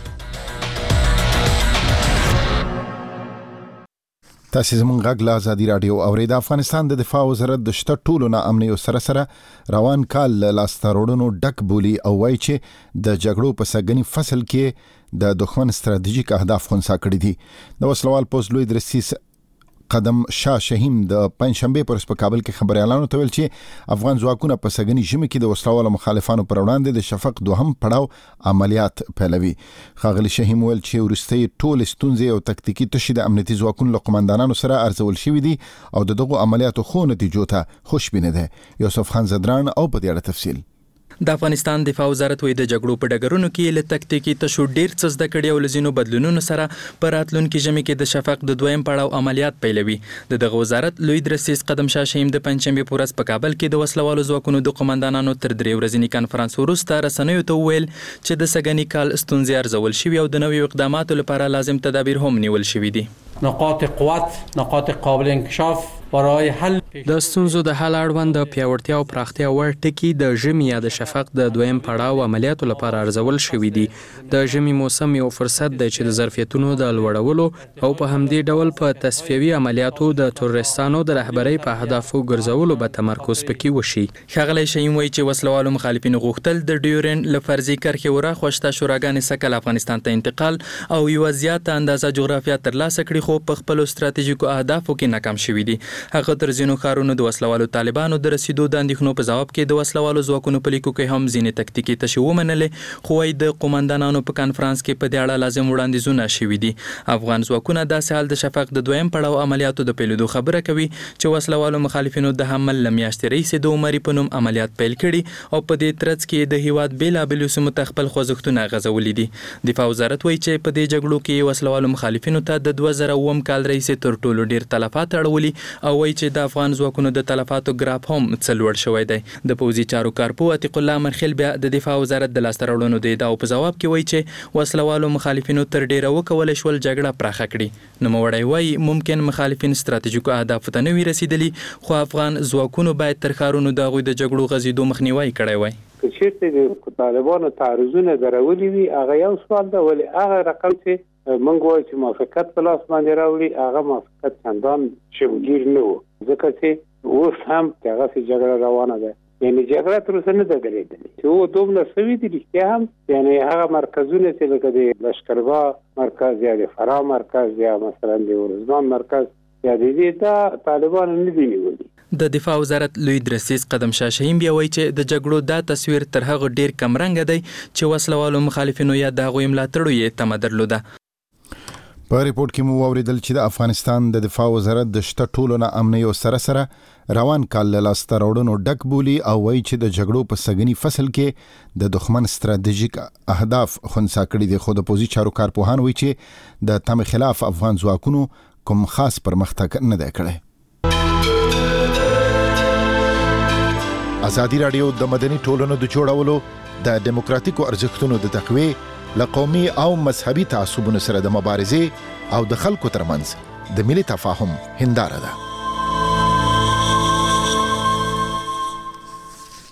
A: تاسو زموږ غږ له ازادي رادیو اورید. افغانستان د دفاع وزارت د شته ټولو نه امنیت سره سره روان کال لاستهراوړنو ډک بولی او وایي چې د جګړو په سګنی فصل کې د دښمن ستراتیژیک اهداف خنثی کړی دي. د وسلوال پوز لوی درسیس قدم شاه شهیم د پنځشنبه پر په کابل کې خبريالانو ته ویل چې افغان ځواکونه په سګنی ژمي کې د وسلوال مخالفانو پر وړاندې د شفق دوهم پړاو عملیات پیلوي. خاغلی شهیم ویل چې ورستي ټول ستونزې او تکتیکی تشید امنیتي ځواکونو له قومندانانو سره ارزول شوې دي او د دغه عملیاتو خو نتیجو ته خوشبینه ده. یوسف خان زدران او په دې اړه تفصیل.
R: د افغانستان دفاع وزارت وایي د جګړو په ډګرونو کې له تکتیکي تشو ډیر څه زده کړي او لزینو بدلونونو سره په راتلونکي ژمي کې د شفق د دویم پړاو عملیات پیلوي. د دغه وزارت لوی درسیس قدم شاه شهیم د پنځشنبه په ورځ په کابل کې د وسلوالو ځواکونو د قومندانانو تر درې ورځې کانفرنس وروسته رسنیو ته ویل چې د سګنی کال ستونزې ارزول شوي او د نویو اقداماتو لپاره لازم تدابیر هم نیول شوي دي.
T: نقاط قوت، نقاط قابل انکشاف برای حل
R: د ستونزو د حل اړوند د پیاوړتیا او پراختیا وړ ټکي د ژمي یا د شفق د دویم پړاو عملیاتو لپاره ارزول شوي دي. د ژمي موسم یو فرصت دی چې د ظرفیتونو د لوړولو او په همدې ډول په تصفیوي عملیاتو د تروریستانو د رهبرۍ په اهدافو ګرځولو به تمرکز پکې وشي. ښاغلی شهیم وایي چې وسلوالو مخالفینو غوښتل د ډیورن له فرضي کرښې وراخوشته شوراګانې سکل افغانستان ته انتقال او یوه زیاته اندازه جغرافیه ترلاسه کړي خو په خپلو ستراتیژیکو اهدافو کې ناکام شوي دي. هغه تر ځینو ښارونو د وسلوالو طالبانو د رسیدو د اندېښنو په ځواب کې د وسلوالو ځواکونو په لیکو کې هم ځینې تکتیکي تشې ومنلې خو وایي د قومندانانو په کانفرنس کې په دې اړه لازم وړاندیزونه شوي دي. افغان ځواکونه داسې حال د شفق د دویم پړاو عملیاتو د پیلېدو خبره کوي چې وسلوالو مخالفینو د حمل له میاشتې راهیسې د عمري په نوم عملیات پیل کړي او په دې ترڅ کې د هیواد بېلابېلو سیمو ته خپل خوځښتونه غځولي دي. دفاع وزارت وایي چې په دې جګړو کې وسلوالو مخالفینو ته د دوه زره اووم کال راهیسې تر ټولو ډېر تلفات اړولي او وایي چې د افغان ځواکونو د تلفاتو ګراف هم څه لوړ شوی دی. د پوځي چارو کارپو عتیق الله مرخیل بیا د دفاع وزارت د لاسته راوړنو د ادعاو په ځواب کې وایي چې وسلوالو مخالفینو تر ډیره وکولی شول جګړه پراخه کړي. نوموړی وایي ممکن مخالفین ستراتیژیکو اهدافو ته نه وي رسیدلي خو افغان ځواکونو باید تر ښارونو د هغوی د جګړو غځېدو مخنیوی کړی وای.
E: که چیرته د طالبانو تعرضونه درولي وي هغه یو سوال ده، ولې هغه رقم چې موږ وایو چې موافقت په لاس باندې راوړي هغه موافقت چندان شوګیر نه و، ځکه چې اوس هم هغسې جګړه روانه ده. یعنې جګړه تر اوسه نه ده درېدلې چې و دومره سوي دي رښتیا هم. یعنې هغه مرکزونه چې لکه د لشکرګاه مرکز یا د فراه مرکز یا مثلا د ارزګان مرکز یا د دې دا طالبانو نه دي نیولي.
R: د دفاع وزارت لوی درسیس قدم شاه شهیم بیا وایي چې د جګړو دا تصویر تر هغه ډیر کمرنګه دی چې وسلوالو مخالفینو یا د هغوی ملاتړو یې تمه درلوده.
A: په ریپورت کې مو واوریدل چې د افغانستان د دفاع وزارت د شته ټولو نه امنیو سره سره روان کال له لاسته راوړنو ډک بولي او وایي چې د جګړو په سګنی فصل کې د دښمن ستراتیژیک اهداف خنثی کړي دي. خو د پوځي چارو کارپوهان وایي چې د تم خلاف افغان ځواکونو کوم خاص پرمختګ نه دی کړی. ازادي رادیو د مدني ټولنو د جوړولو د دیموکراتیکو ارزښتونو د تقویې له قومي او مذهبي تعصبونو سره د مبارزې او د خلکو ترمنځ د ملي تفاهم هنداره ده.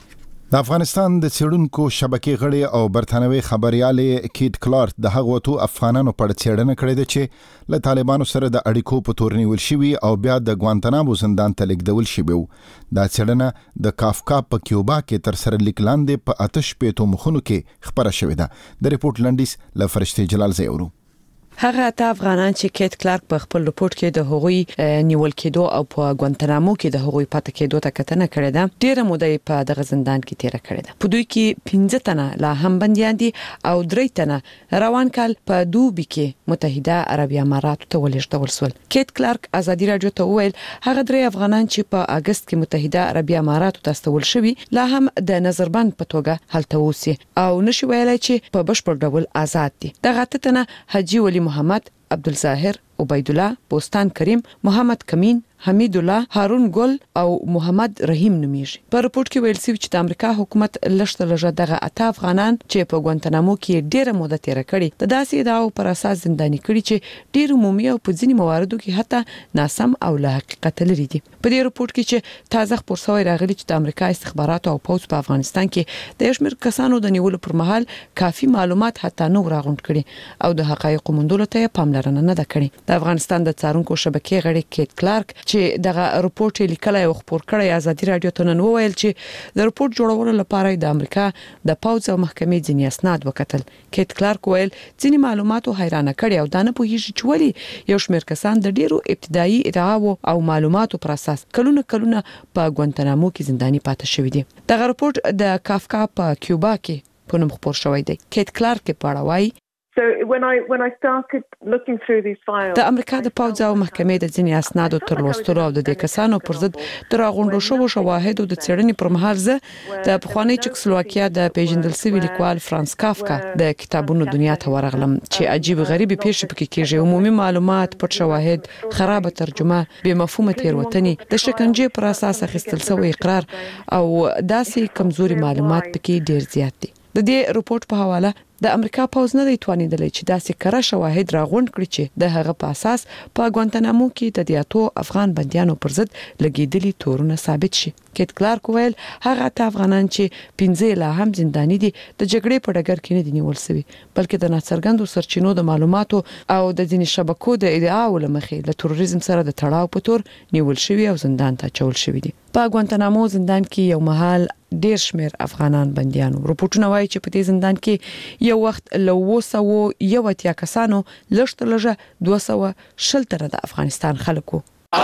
A: د افغانستان د څېړونکو شبکې غړي او برتانوي خبريالې کیټ کلارک د هغو وتو افغانانو په اړه څېړنه کړې ده چې له طالبانو سره د اړیکو په تور نیول شوي او بیا د ګوانتانامو زندان ته لیږدول شوي وو. دا څېړنه د کافکا په کیوبا کې تر سره لیک لاندې په اته شپېتو مخونو کې خپره شوې ده. د ریپورت لنډیز له فرشتي جلال زی اورو.
U: هغه ته افغانان چې کیټ کلارک په خپل رپورت کې د هغوی نیول کېدو او په ګوانتانامو کې د هغوی پاتې کېدو ته کتنه کړې ده، ډیره موده په دغه زندان کې تیر کړې ده. په دوی کې پنځه تنه لا هم بنديان دي او درې تنه روان کال په دوبي کې متحده عربي اماراتو ته ولېږدول شول. کیټ کلارک ازادي راډیو ته وویل هغه درې افغانان چې په اگست کې متحده عربي اماراتو ته استول شوي لا هم د نظربند په توګه هلته اوسي او نشي ویلای چې په بشپړ ډول آزاد دي. دغه تنه حاجی ولی محمد، عبدالظاهر، عبید الله، بوستان کریم، محمد کمین، حمید الله، هارون ګل او محمد رحیم نومیږي. په رپورت کې ویل شوی چې د امریکا حکومت لښته لږه دغه اته افغانان چې په ګوانتانامو کې ډیره موده تیر کړي د داسې ادعاو پر اساس زنداني کړي چې ډیر عمومي او په ځینې مواردو کې حتی ناسم او له حقیقت لري دي. په دې رپورت کې چې تازه خبر شوی راغلی چې د امریکا استخبارات او پولیس په افغانستان کې د شمیر کسانو د نیولو پر مهال کافي معلومات حتی نو راغونډ کړي او د حقایق موندلو ته پاملرنه نه ده کړې. د افغانستان د څارونکو شبکې غړي کیټ کلارک چې دغه رپورت لیکلی او خبر کړی ازادي راډیو ته نن وویل چې د رپورت جوړولو لپاره د امریکا د پوځ او محکمې ځینې اسناد وکتل. کیټ کلارک ویل ځینې معلوماتو حیرانه کړي او دا نه پوهیږي چې ولې یو شمېر کسان د ډیرو ابتدایي ادعاو او معلوماتو پر اساس کلونه کلونه په ګوانتانامو کې زنداني پاتې شوي دي. دغه رپورت د کافکا په کیوبا کې په نوم خبر شوی دی. کیټ کلارک په اړه وایي
V: So when I when I started looking through these files
U: د امریکا د پوځ او محکمې د ځینې اسنادو تر لوستلو او د دې کسانو پر ضد تر غونډو شوو شواهد او د څېړنې پر مهال زه د پخوانی چکسلواکیا د پیژندل شوی لیکوال فرانس کافکا د کتابونو دنیا ته ورغلم چې عجیب غریب پیښې پکې کېږي. عمومي معلومات، پټ شواهد، خراب ترجمه، بې مفهومه تیروتنې، د شکنجې پر اساس اخیستل شوی اقرار او داسې کمزوري معلومات پکې ډیر زیات دي. د دې رپورت په حواله د امریکا پوز نه دی توانیدلی چې داسې کره شواهد راغونډ کړي چې د هغه په اساس په ګوانتانامو کې د دې اتو افغان بنديانو پر ضد لګیدلي تورونه ثابت شي. کیټ کلارک ویل هغه ته افغانان چې پنځه لا هم زنداني دي د جګړې په ډګر کې نه دي نیول شوي بلکې د ناڅرګندو سرچینو د معلوماتو او د ځینې شبکو د ادعاو لمخې له تروریزم سره د تړاو په تور نیول شوي او زندان ته اچول شوي دي. په ګوانتانامو زندان کې یو مهال ډیر شمیر افغانان بنديانو. رپورټونه وایي چې په دې زندان کې یو وخت له وسو یو اتیا کسانو لښته لږه دوه سوه شل تنه د افغانستان خلکو.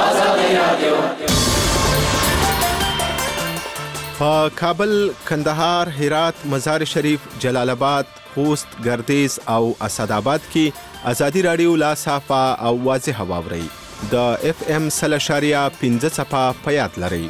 Q: په کابل، کندهار، هرات، مزار شریف، جلال آباد، خوست، ګردیز او اسداباد کې ازادي راډیو لا صافه او واضح واوري. د اف ام سل اشاریه پنځه صفه په یاد لري.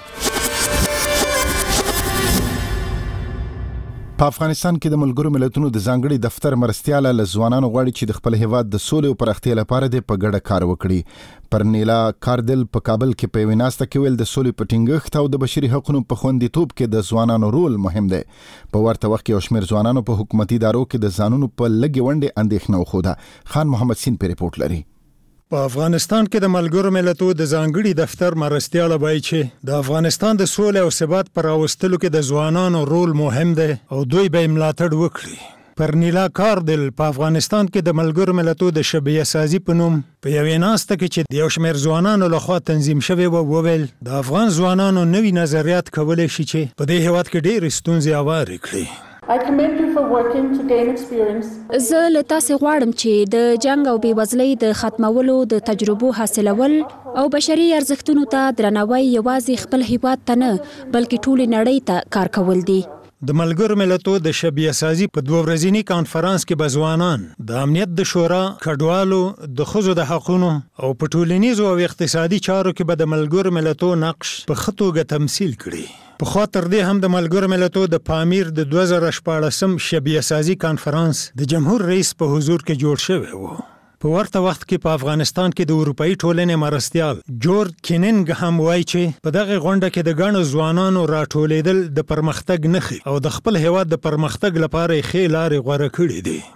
A: په افغانستان کې د ملګرو ملتونو د ځانګړي دفتر مرستياله لزوانانو غواړي چې د خپل هیواد د سولې او پرمختیا لپاره د پګړه کار وکړي. پرنیلا کاردل په کابل کې په ویناسته کې ویل د سولې په ټینګښت او د بشري حقوقو په خوندیتوب کې د ځوانانو رول مهم دی. په ورته وخت کې شمیر ځوانانو په حکومتي ادارو کې د ځانونو په لګي ونډه اندېښنه وخوده. خان محمد سین په ریپورت لري.
W: په افغانستان کې د ملګرو ملتونو د ځانګړي دفتر مرستياله وایي چې د افغانستان د سولې او ثبات پر راوستلو کې د ځوانانو رول مهم دی او دوی به ملاتړ وکړي. پرنیلا کاردل په افغانستان کې د ملګرو ملتونو د شبیه سازي په نوم په یوې ناسته کې چې د یو شمېر ځوانانو لخوا تنظیم شوی و وویل د افغان ځوانانو نوي نظریات کولی شي چې په دې هیواد کې ډېرې ستونزې هوارې کړي.
X: I commend you for working to gain experience.
Y: زه له تاسو غواړم چې د جنگ او بېوزلۍ د ختمولو د تجربو حاصلول او بشري ارزښتونو ته درناوی یوازې خپل هیواد ته نه بلکې ټولې نړۍ ته کار کول دي.
W: د ملګرو ملتونو د شبیه سازي په دوه ورځني کانفرنس کې بزوانان د امنیت د شورا کډوالو د خزو د حقوقو او په ټولنیزو او اقتصادي چارو کې به د ملګرو ملتونو نقش په خطوګه تمثيل کړي. په خاطر دې هم د ملګرو ملتونو د پامیر د دوه زره شپاړسم شبیه سازي کانفرنس د جمهور رئیس په حضور کې جوړ شوی و. په ورته وخت کې په افغانستان کې د اروپאי ټولنې مرستيال جورج کیننګ هم وایي چې په دغه غونډه کې د ګڼو ځوانانو راټولېدل د پرمختګ نښې او د خپل هیواد د پرمختګ لپاره ښې لارې غوره کړې دي.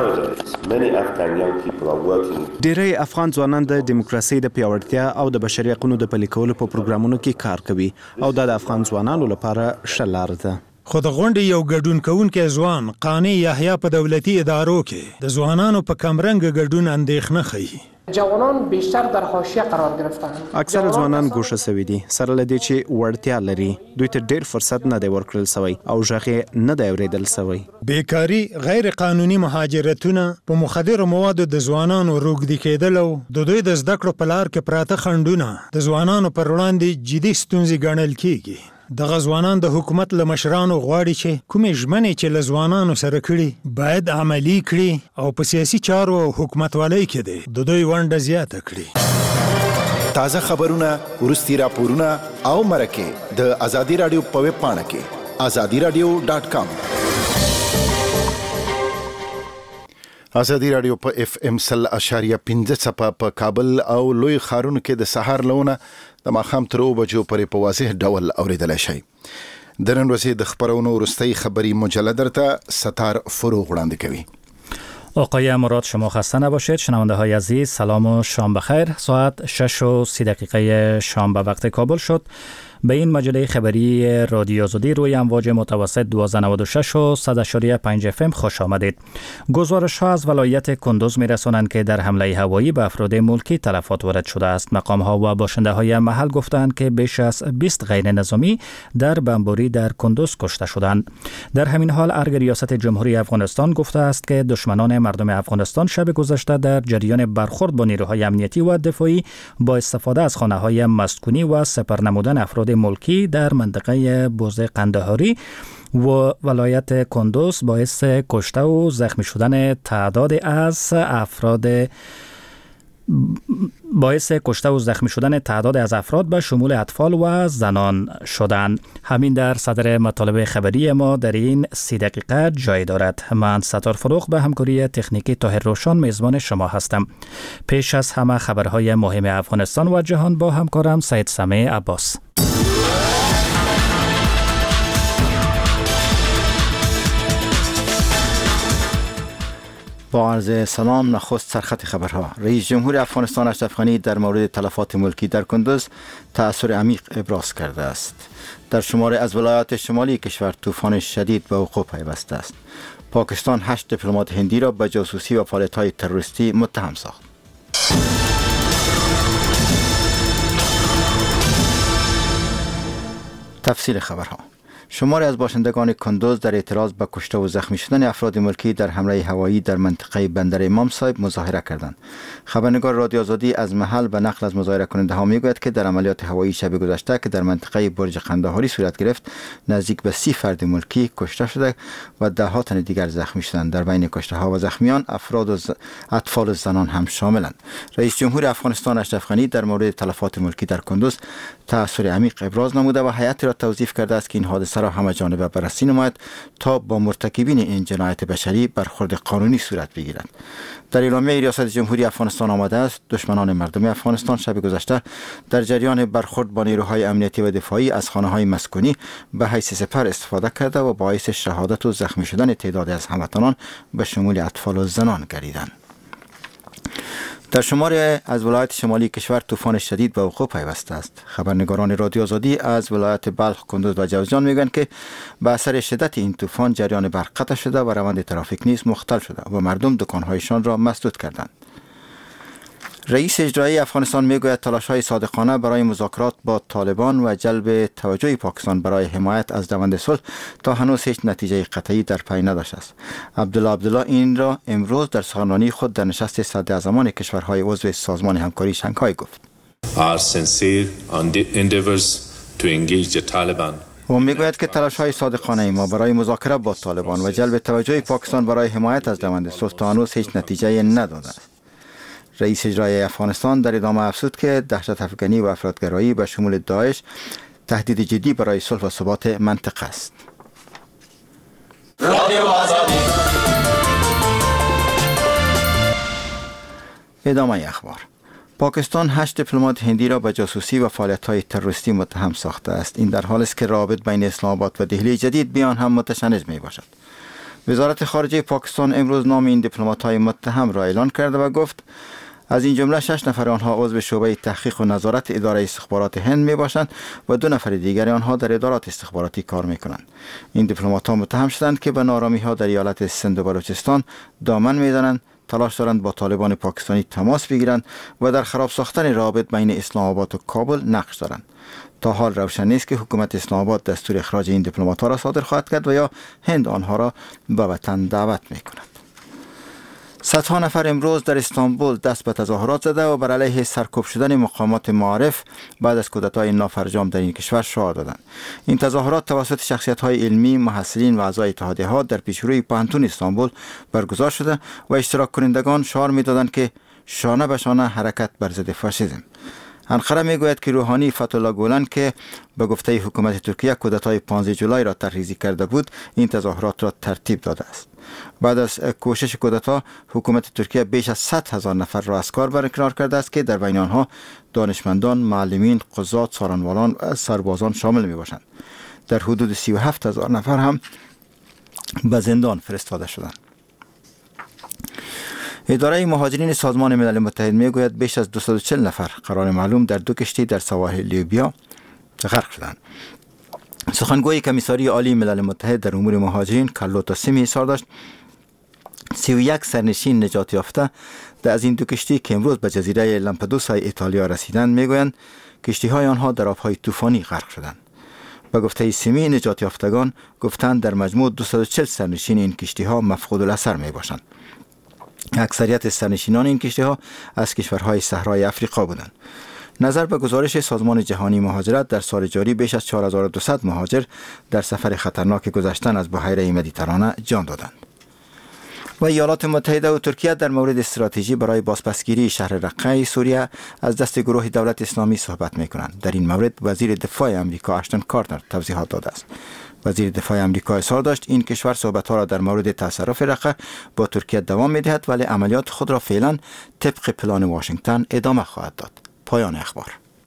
Q: ډیری افغان ځوانان د دیموکراسي د پیاوړتیا او د بشري حقوقو د پلي کولو په پروګرامونو کې کار کوي او دا د افغان ځوانانو لپاره ښه لار ده.
W: خو د غونډې یو ګډون کوونکی ځوان قانی یحیی په دولتي ادارو کې د ځوانانو په کمرنګ ګډون اندېښنه ښیي.
D: جوانان بیشتر در حاشیه قرار گرفتن.
F: اکثر ځوانان ګوښه سوي دي سره لدی چې وړتیا لري دوی ته ډیر فرصت نه دی ورکړل سوی او ژغه نه دی اوریدل سوی.
W: بیکاری، غیر قانوني مهاجرتونه، په مخدرو موادو د ځوانانو روږدي کېدل او د دوی د زده کړو په لار کې پراته خنډونه د ځوانانو پر وړاندې جدي ستونزې ګڼل کېږي. د ځوانان د حکومت له مشرانو غواړي چې کومې ژمنې چې له ځوانانو سره کړي باید عملي کړي او په سیاسي چارو او حکومتوالۍ کې دي د دوی ونډه زیاته کړي.
A: تازه خبرونه، ورستي راپورونه او مرکه د ازادي رادیو په ویب پاڼه کې ازادي رادیو ډاټ کام. ازادي رادیو په اف ام سل اشاریه پنځه څپه په کابل او لوی ښارونو کې د سهار لونه د ماښام تر اوه بجو پورې په واضح ډول اوریدلی شئ. د نن ورځې د خبرونو وروستۍ خبری مجله درته ستار فروغ وړاندې کوي.
G: آقای مراد شما خسته نباشید. شنونده های عزیز سلام و شام بخیر. ساعت شش و سی دقیقه شام به وقت کابل شد. به این مجله خبری رادیو آزادی روی امواج متوسط دوازده نود و شش و صد و پنج اف ام خوش آمدید. گزارش ها از ولایت کندوز می رسانند که در حمله هوایی به افراد ملکی تلفات وارد شده است. مقام ها و باشنده های محل گفتند که بیش از بیست غیر نظامی در بمباری در کندوز کشته شدند. در همین حال ارگ ریاست جمهوری افغانستان گفته است که دشمنان مردم افغانستان شب گذشته در جریان برخورد با نیروهای امنیتی و دفاعی با استفاده از خانه های مسکونی و سپر نمودن افراد ملکی در منطقه بوز قندهاری و ولایت کندوز باعث کشته و زخمی شدن تعداد از افراد باعث کشته و زخمی شدن تعداد از افراد به شمول اطفال و زنان شدند. همین در صدر مطالب خبری ما در این سی دقیقه جای دارد. من ستار فروغ به همکاری تکنیکی طاهر روشن میزبان شما هستم. پیش از همه خبرهای مهم افغانستان و جهان با همکارم سید سمیع عباس.
H: با عرض سلام. نخست سرخط خبرها. رئیس جمهور افغانستان اشرف غنی در مورد تلفات ملکی در کندوز تأثیر عمیق ابراز کرده است. در شماری از ولایات شمالی کشور طوفان شدید به وقوع پیوسته است. پاکستان هشت دیپلمات هندی را به جاسوسی و فعالیت‌های تروریستی متهم ساخت. تفصیل خبرها. شماری از باشندگان کندوز در اعتراض به کشته و زخمی شدن افراد ملکی در حمله هوایی در منطقه بندر امام صاحب مظاهره کردند. خبرنگار رادیو آزادی از محل به نقل از مظاهره کننده ها میگوید که در عملیات هوایی شب گذشته که در منطقه برج قندهاری صورت گرفت نزدیک به سی فرد ملکی کشته شده و ده ها تن دیگر زخمی شدند. در بین کشته ها و زخمیان افراد و ز... اطفال و زنان هم شاملند. رئیس جمهور افغانستان اشرف غنی در مورد تلفات ملکی در کندوز تأثیر عمیق ابراز نموده و هیئتی را توصیف کرده است که این حادثه را همه جانبه بررسی نماید تا با مرتکبین این جنایت بشری برخورد قانونی صورت بگیرد. در اعلامیه ریاست جمهوری افغانستان آمده است دشمنان مردم افغانستان شب گذشته در جریان برخورد با نیروهای امنیتی و دفاعی از خانه‌های مسکونی به حیث سپر استفاده کرده و باعث شهادت و زخمی شدن تعدادی از هموطنان به شمول اطفال و زنان گردیدند. در شماری از ولایت شمالی کشور طوفان شدید به وقوع پیوسته است. خبرنگاران رادیو آزادی از ولایت بلخ، کندوز و جوزجان میگویند که به اثر شدت این طوفان جریان برق قطع شده و روند ترافیک نیز مختل شده و مردم دکانهایشان را مسدود کردند. رئیس اجرایی افغانستان میگوید تلاش‌های صادقانه برای مذاکرات با طالبان و جلب توجه پاکستان برای حمایت از روند صلح تا هنوز هیچ نتیجه قطعی در پی نداشته است. عبدالله عبدالله این را امروز در سخنرانی خود در نشست صدراعظمان کشورهای عضو سازمان همکاری شانگهای گفت.
C: Are sincere on the endeavors to engage the Taliban.
H: او میگوید که تلاش‌های صادقانه ما برای مذاکره با طالبان و جلب توجه پاکستان برای حمایت از روند صلح تا هنوز هیچ نتیجه نداده است. رئیس اجرایی افغانستان در ادامه افزود که دهشت افغانی و افراطگرایی به شمول داعش تهدید جدی برای صلح و ثبات منطقه است. ادامه اخبار. پاکستان هشت دیپلمات هندی را به جاسوسی و فعالیت‌های تروریستی متهم ساخته است. این در حالی است که روابط بین اسلام آباد و دهلی جدید بیان هم متشنج می باشد. وزارت خارجه پاکستان امروز نام این دیپلمات‌های متهم را اعلان کرده و گفت از این جمله شش نفر آنها عضو شعبه تحقیق و نظارت اداره استخبارات هند می باشند و دو نفر دیگر آنها در ادارات استخباراتی کار می کنند. این دیپلمات‌ها متهم شدند که به نارامی‌ها در ایالت سند و بلوچستان دامن می‌زنند، تلاش دارند با طالبان پاکستانی تماس بگیرند و در خراب ساختن روابط بین اسلام آباد و کابل نقش دارند. تا حال روشن نیست که حکومت اسلام آباد دستور اخراج این دیپلمات‌ها را صادر خواهد کرد و یا هند آنها را به وطن دعوت می‌کند. صدها نفر امروز در استانبول دست به تظاهرات زده و بر علیه سرکوب شدن مقامات معارف بعد از کودتای نافرجام در این کشور شعار دادند. این تظاهرات توسط شخصیت‌های علمی، محصلین و اعضای اتحادیه‌ها در پیشروی پانتون استانبول برگزار شده و اشتراک کنندگان شعار می‌دادند که شانه به شانه حرکت بر ضد فاشیسم. انقره میگوید که روحانی فتح‌الله گولن که به گفته حکومت ترکیه کودتای پانزده جولای را طرحریزی کرده بود، این تظاهرات را ترتیب داده است. بعد از کوشش کودتا حکومت ترکیه بیش از صد هزار نفر را از کار برکنار کرده است که در بین آنها دانشمندان، معلمین، قضات، سارنوالان و سربازان شامل می باشند. در حدود سی و هفت هزار نفر هم به زندان فرستاده شدند. اداره مهاجرین سازمان ملل متحد می گوید بیش از دویست و چهل نفر قرار معلوم در دو کشتی در سواحل لیبیا غرق شدند. سخنگوی کمیساری عالی ملل متحد در امور مهاجرین کارلوتا سیمی اظهار داشت سی و یک سرنشین نجات یافته در از این دو کشتی که امروز به جزیره لامپدوسا ایتالیا رسیدند میگویند کشتی های آنها در آبهای طوفانی غرق شدند. به گفته سیمی نجات یافتگان گفتند در مجموع دویست و چهل سرنشین این کشتی ها مفقود الاثر می باشند. اکثریت سرنشینان این کشتی ها از کشورهای صحرای افریقا بودند. نظر به گزارش سازمان جهانی مهاجرت در سال جاری بیش از چهار هزار و دویست مهاجر در سفر خطرناک گذشتن از بحیره مدیترانه جان دادند. و ایالات متحده و ترکیه در مورد استراتژی برای بازپسگیری شهر رقه سوریه از دست گروه دولت اسلامی صحبت می کنند. در این مورد وزیر دفاع امریکا اشتون کارتر توضیحات داده است. وزیر دفاع امریکا اظهار داشت این کشور صحبت‌ها را در مورد تصرف رقه با ترکیه دوام می‌دهد ولی عملیات خود را فعلا طبق پلان واشنگتن ادامه خواهد داد. پایان اخبار.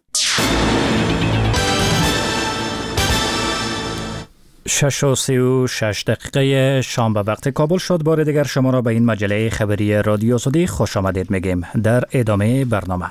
G: شش و سی و شش دقیقه شام به وقت کابل شد. بار دیگر شما را به این مجله خبری رادیو آزادی خوش آمدید میگیم. در ادامه برنامه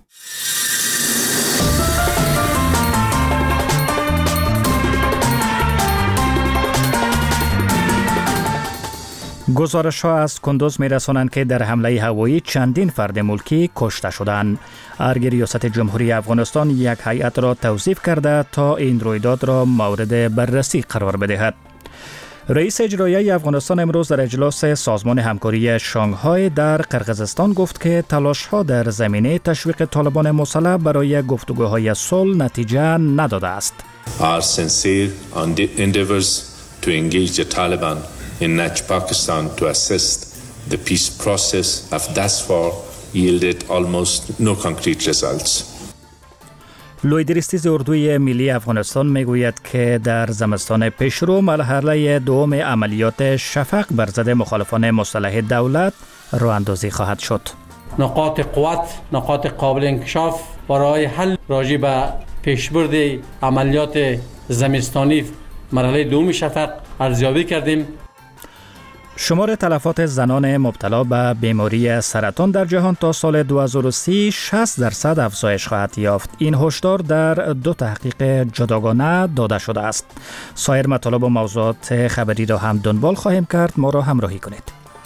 G: گزارش ها از کندوز می رسانند که در حمله هوایی چندین فرد ملکی کشته شدند. ارگ ریاست جمهوری افغانستان یک هیئت را توصیف کرده تا این رویداد را مورد بررسی قرار بدهد. رئیس اجرایی افغانستان امروز در اجلاس سازمان همکاری شانگهای در قرقیزستان گفت که تلاش ها در زمینه تشویق طالبان مسلح برای گفتگوهای صلح نتیجه نداده است.
C: Are sincere on the endeavors to engage the Taliban in Nach Pakistan to assist the peace process have thus far yielded almost no concrete results.
G: لویدریستیز اردوی ملی افغانستان میگوید که در زمستان پیشرو مرحله دوم عملیات شفق بر ضد مخالفان مسلح دولت راه اندازی خواهد شد.
T: نقاط قوت، نقاط قابل انکشاف برای حل راجع به پیشبرد عملیات زمستانی مرحله دوم شفق ارزیابی کردیم.
G: شمار تلفات زنان مبتلا به بیماری سرطان در جهان تا سال دو هزار و سی شصت درصد افزایش خواهد یافت. این هشدار در دو تحقیق جداگانه داده شده است. سایر مطالب و موضوعات خبری را هم دنبال خواهیم کرد. ما را همراهی کنید.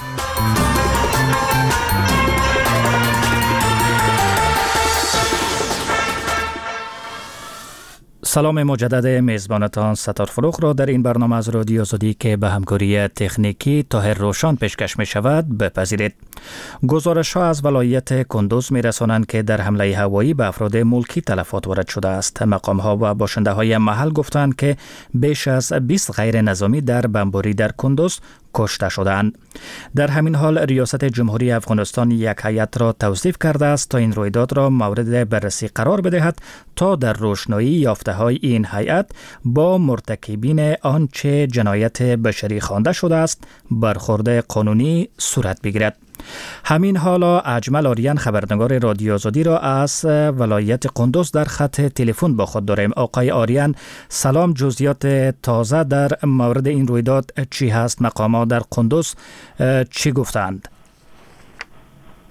G: سلام مجدد میزبانتان ستار فروغ را در این برنامه از رادیو آزادی که به همکاری تکنیکی طاهر روشان پیشکش می شود بپذیرید. گزارش ها از ولایت کندوز می رسانند که در حمله هوایی به افراد ملکی تلفات وارد شده است. مقام ها و باشنده های محل گفتند که بیش از بیست غیر نظامی در بمباری در کندوز کشته شدند. در همین حال ریاست جمهوری افغانستان یک هیئت را توصیف کرده است تا این رویداد را مورد بررسی قرار بدهد تا در روشنایی یافته های این هیئت با مرتکبین آنچه جنایت بشری خوانده شده است برخورد قانونی صورت بگیرد. همین حالا اجمل آریان خبرنگار رادیو آزادی را از ولایت کندوز در خط تلفن با خود داریم. آقای آریان سلام، جزئیات تازه در مورد این رویداد چی هست؟ مقامات در کندوز چی گفتند؟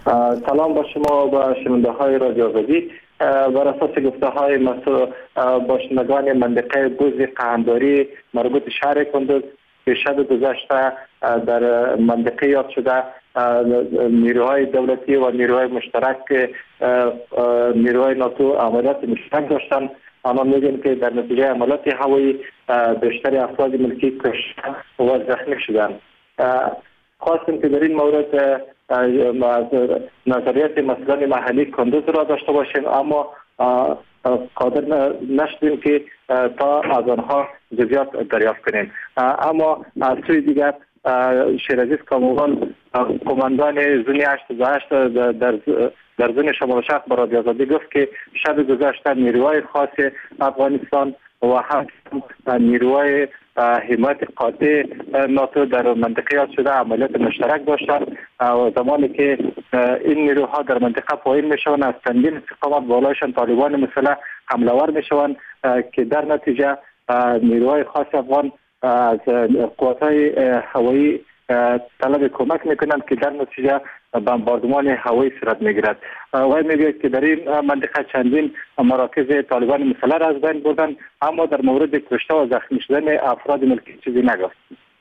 B: سلام با شما و شنونده های رادیو آزادی. بر اساس گفته های باشندگان منطقه بوز قهنداری مربوط شهر کندوز که شب گذشته در منطقه یافت شده نیروهای دولتی و نیروهای مشترک نیروهای ناتو عملیات مشترک داشتن. اما می‌بینیم که در نتیجه عملیات هوایی بیشتر افراد ملکی کشته و زخمی شدند. خواستیم که در این مورد نظریات مسئولان محلی کندوز را داشته باشیم، اما قادر نشدیم که تا از آنها جزئیات دریافت کنیم. اما از سوی دیگر شیرازیز کاموان کماندان زون هشت هشت در در زون شمال شرق با رادیو آزادی گفت که شب گذشته نیروهای خاص افغانستان و هم نیروهای حمایت قاطع ناتو در منطقه یافت شده عملیات مشترک داشتند و زمانی که این نیروها در منطقه پایین میشوند از چندین استقامت بالایشان طالبان مسلح حمله ور میشوند که در نتیجه نیروهای خاص افغان از قوات‌های هوایی طلب کمک میکنند که در نتیجه بمباردمان هوایی صورت میگیرد. و میگوید که در این منطقه چندین مراکز طالبان مسلح را از بین بردند، اما در مورد کشته و زخمی شدن افراد ملکی چیزی نگفت.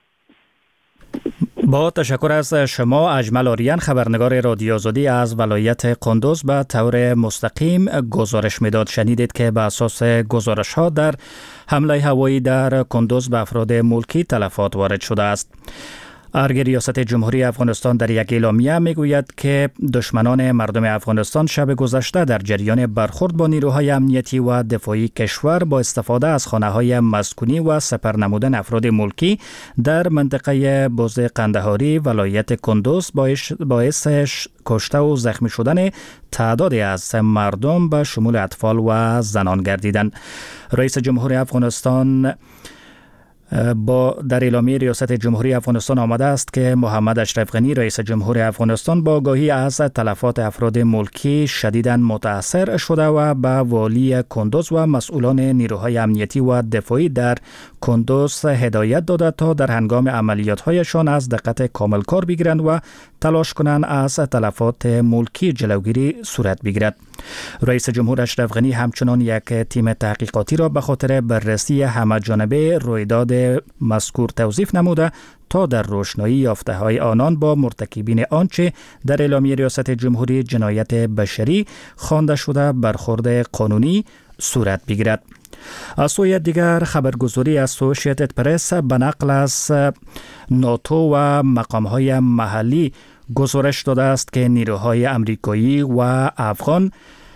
G: با تشکر از شما اجمل آریان، خبرنگار رادیو آزادی از ولایت قندوز به طور مستقیم گزارش میداد. شنیدید که به اساس گزارش ها در حمله هوایی در قندوز به افراد ملکی تلفات وارد شده است. ارگ ریاست جمهوری افغانستان در یک اعلامیه میگوید که دشمنان مردم افغانستان شب گذشته در جریان برخورد با نیروهای امنیتی و دفاعی کشور با استفاده از خانه‌های مسکونی و سپر نمودن افراد ملکی در منطقه بوز قندهاری ولایت قندوز باعث کشته و زخمی شدن تعدادی از مردم به شمول اطفال و زنان گردیدند. رئیس جمهوری افغانستان با در اعلامیه ریاست جمهوری افغانستان آمده است که محمد اشرف غنی رئیس جمهوری افغانستان با آگاهی از تلفات افراد ملکی شدیداً متاثر شده و به والی قندوز و مسئولان نیروهای امنیتی و دفاعی در قندوز هدایت داده تا در هنگام عملیات‌هایشان از دقت کامل کار بگیرند و تلاش کنند از تلفات ملکی جلوگیری صورت بگیرد. رئیس جمهور اشرف غنی همچنان یک تیم تحقیقاتی را به خاطر بررسی همه‌جانبه رویداد مذکور توصیف نموده تا در روشنایی یافته‌های آنان با مرتکبین آنچه در اعلامیه ریاست جمهوری جنایت بشری خوانده شده برخورد قانونی صورت بگیرد. از سوی دیگر خبرگزاری اسوسییتد پرس به نقل از ناتو و مقام‌های محلی گزارش داده است که نیروهای امریکایی و افغان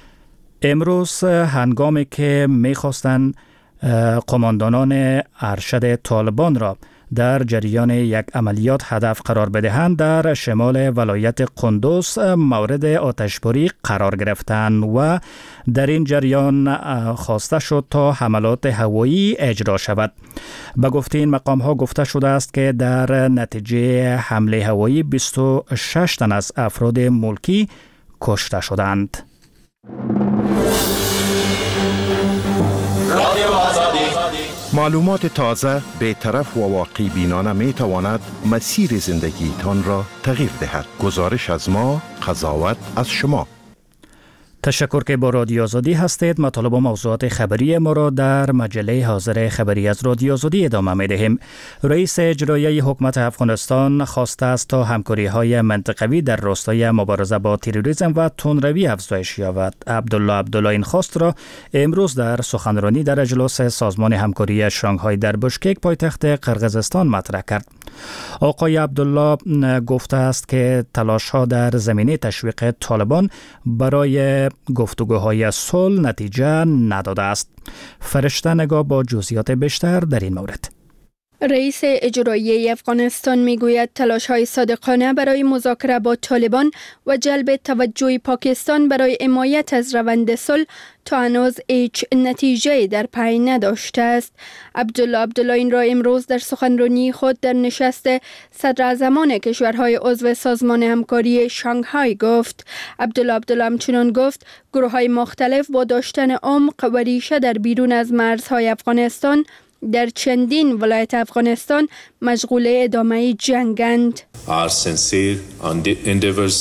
G: امروز هنگامی که می‌خواستند قماندانان ارشد طالبان را در جریان یک عملیات هدف قرار بدهند در شمال ولایت قندوز مورد آتشباری قرار گرفتند و در این جریان خواسته شد تا حملات هوایی اجرا شود. به گفته این مقام ها گفته شده است که در نتیجه حمله هوایی بیست و شش تن از افراد ملکی کشته شدند.
I: معلومات تازه، بی‌طرف و واقعی بینانه می تواند مسیر زندگی تان را تغییر دهد. گزارش از ما، قضاوت از شما.
G: تشکر که با رادیو آزادی هستید. مطالب و موضوعات خبری ما را در مجله حاضر خبری از رادیو آزادی ادامه می دهیم. رئیس اجرایی حکومت افغانستان خواسته است تا همکاری های منطقوی در راستای مبارزه با تروریسم و تندروی افزایش یابد. عبدالله عبدالله این خواست را امروز در سخنرانی در اجلاس سازمان همکاری شانگهای در بشکک پایتخت قرقیزستان مطرح کرد. آقای عبدالله گفته است که تلاش ها در زمینه تشویق طالبان برای گفتگوهای صلح نتیجه نداده است. فرشته نگاه با جزئیات بیشتر در این مورد.
J: رئیس اجرایی افغانستان میگوید تلاش‌های صادقانه برای مذاکره با طالبان و جلب توجه پاکستان برای حمایت از روند صلح تا هنوز هیچ نتیجه در پی نداشته است. عبدالله عبدالله این را امروز در سخنرانی خود در نشست صدراعظمان کشورهای عضو سازمان همکاری شانگهای گفت. عبدالله عبدالله همچنان گفت گروه‌های مختلف با داشتن عمق و ریشه در بیرون از مرزهای افغانستان در چندین ولایت افغانستان مشغول ادامه جنگند.
C: Our sincere endeavors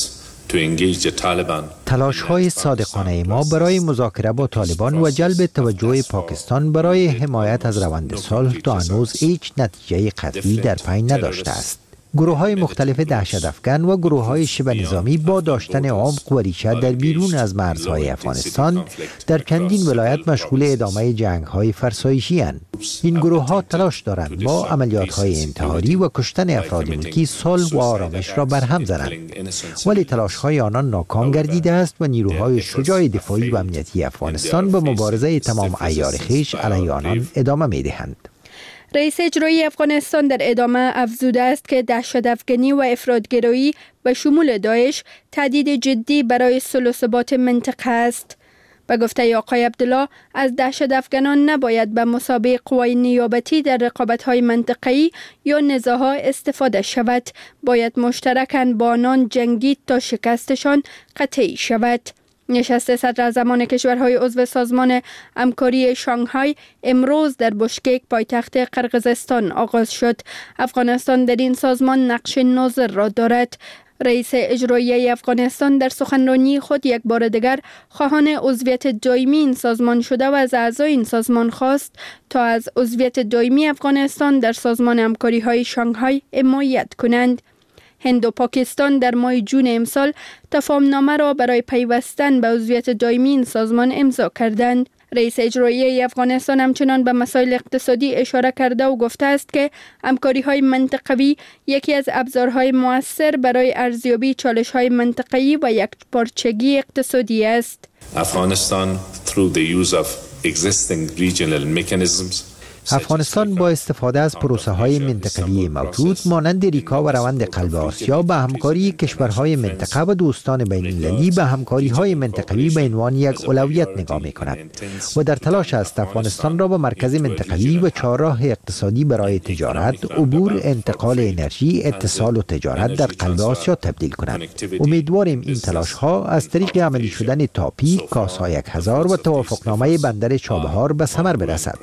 C: to engage the Taliban.
L: تلاش‌های صادقانه ما برای مذاکره با طالبان و جلب توجه پاکستان برای حمایت از روند صلح تا هنوز هیچ نتیجه قطعی در پی نداشته است. گروه‌های مختلف دهشت افکن و گروه‌های شبه نظامی با داشتن عمق و ریشه در بیرون از مرزهای افغانستان در چندین ولایت مشغول ادامه جنگ‌های فرسایشی اند. این گروه‌ها تلاش دارند با عملیات‌های انتحاری و کشتن افراد ملکی صلح و آرامش را برهم زنند، ولی تلاش‌های آنان ناکام گردیده است و نیروهای شجاع دفاعی و امنیتی افغانستان به مبارزه تمام عیار خویش علیه آنان ادامه می‌دهند.
J: رئیس اجرایی افغانستان در ادامه افزوده است که دهشت افکنی و افراط‌گرایی به شمول داعش تهدید جدی برای صلح و ثبات منطقه است. به گفته آقای عبدالله، از دهشت افکنان نباید به مثابه قوای نیابتی در رقابت‌های منطقه‌ای یا نزاع‌ها استفاده شود. باید مشترکاً با آنان جنگید تا شکستشان قطعی شود. نشست صدراعظمان کشورهای عضو سازمان همکاری شانگهای امروز در بشکک پایتخت قرقیزستان آغاز شد. افغانستان در این سازمان نقش ناظر را دارد. رئیس اجرایی افغانستان در سخنرانی خود یک بار دیگر خواهان عضویت دائمی این سازمان شده و از اعضای این سازمان خواست تا از عضویت دائمی افغانستان در سازمان همکاری‌های شانگهای حمایت کنند. هند و پاکستان در ماه جون امسال تفاهمنامه را برای پیوستن به عضویت دائمی این سازمان امضا کردند. رئیس اجرایی افغانستان همچنان به مسائل اقتصادی اشاره کرده و گفته است که همکاری‌های منطقوی یکی از ابزارهای مؤثر برای ارزیابی چالش‌های منطقه‌ای و یکپارچگی اقتصادی است.
C: Afghanistan through the use of existing regional mechanisms
L: افغانستان با استفاده از پروسه های منطقه‌ای موجود مانند ریکا و روند قلب آسیا به همکاری کشورهای منطقه و دوستان بین المللی به همکاری های منطقه‌ای به عنوان یک اولویت نگاه می‌کند و در تلاش است افغانستان را به مرکز منطقه‌ای و چهارراه اقتصادی برای تجارت، عبور، انتقال انرژی، اتصال و تجارت در قلب آسیا تبدیل کند. امیدواریم این تلاش‌ها از طریق عملی شدن تاپی، کاسا یک هزار و توافقنامه بندر چابهار به ثمر برسد.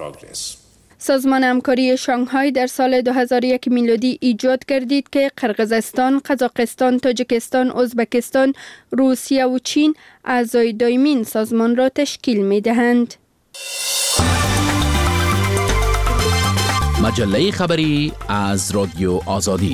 J: سازمان همکاری شانگهای در سال دو هزار و یک میلادی ایجاد گردید که قرقیزستان، قزاقستان، تاجیکستان، ازبکستان، روسیه و چین اعضای دائمی این سازمان را تشکیل می دهند.
M: مجله خبری از رادیو آزادی.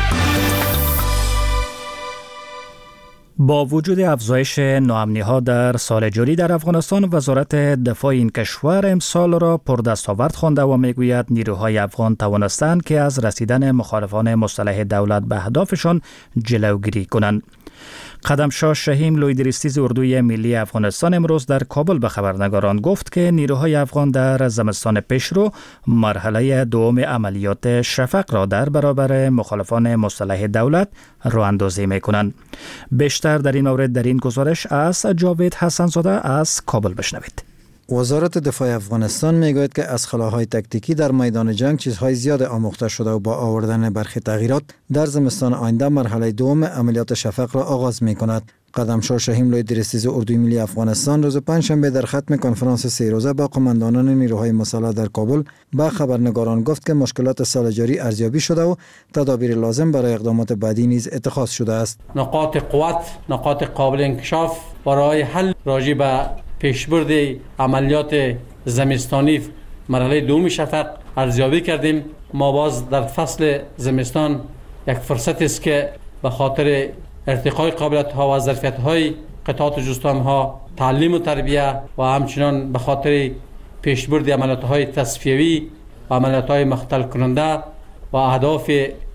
G: با وجود افزایش ناامنی‌ها در سال جاری در افغانستان، وزارت دفاع این کشور امسال را پردستاورد خوانده و میگوید نیروهای افغان توانستند که از رسیدن مخالفان مسلح دولت به اهدافشان جلوگیری کنند. قدمشاه شهیم لویدریستیز اردوی ملی افغانستان امروز در کابل به خبرنگاران گفت که نیروهای افغان در زمستان پیشرو مرحله دوم عملیات شفق را در برابر مخالفان مسلح دولت راه اندازی می‌کنند. بیشتر در این مورد در این گزارش از جاوید حسن‌زاده از کابل بشنوید.
N: وزارت دفاع افغانستان میگوید که از خلاهای تکتیکی در میدان جنگ چیزهای زیاد آموخته شده و با آوردن برخی تغییرات در زمستان آینده مرحله دوم عملیات شفق را آغاز می کند. قدمشاه شهیم لویدریستیز اردوی ملی افغانستان روز پنجشنبه در ختم کنفرانس سه روزه با قماندانان نیروهای مسلح در کابل با خبرنگاران گفت که مشکلات سال جاری ارزیابی شده و تدابیر لازم برای اقدامات بعدی نیز اتخاذ شده است.
T: نقاط قوت، نقاط قابل انکشاف برای حل راجع به پیشبرد عملیات زمستانی مرحله دوم شفق ارزیابی کردیم. ما باز در فصل زمستان یک فرصت است که به خاطر ارتقای قابلیت ها و ظرفیت های قطعات جستام ها، تعلیم و تربیه و همچنان به خاطر پیشبرد عملیات های تصفیوی و عملیات های مختل کننده و اهداف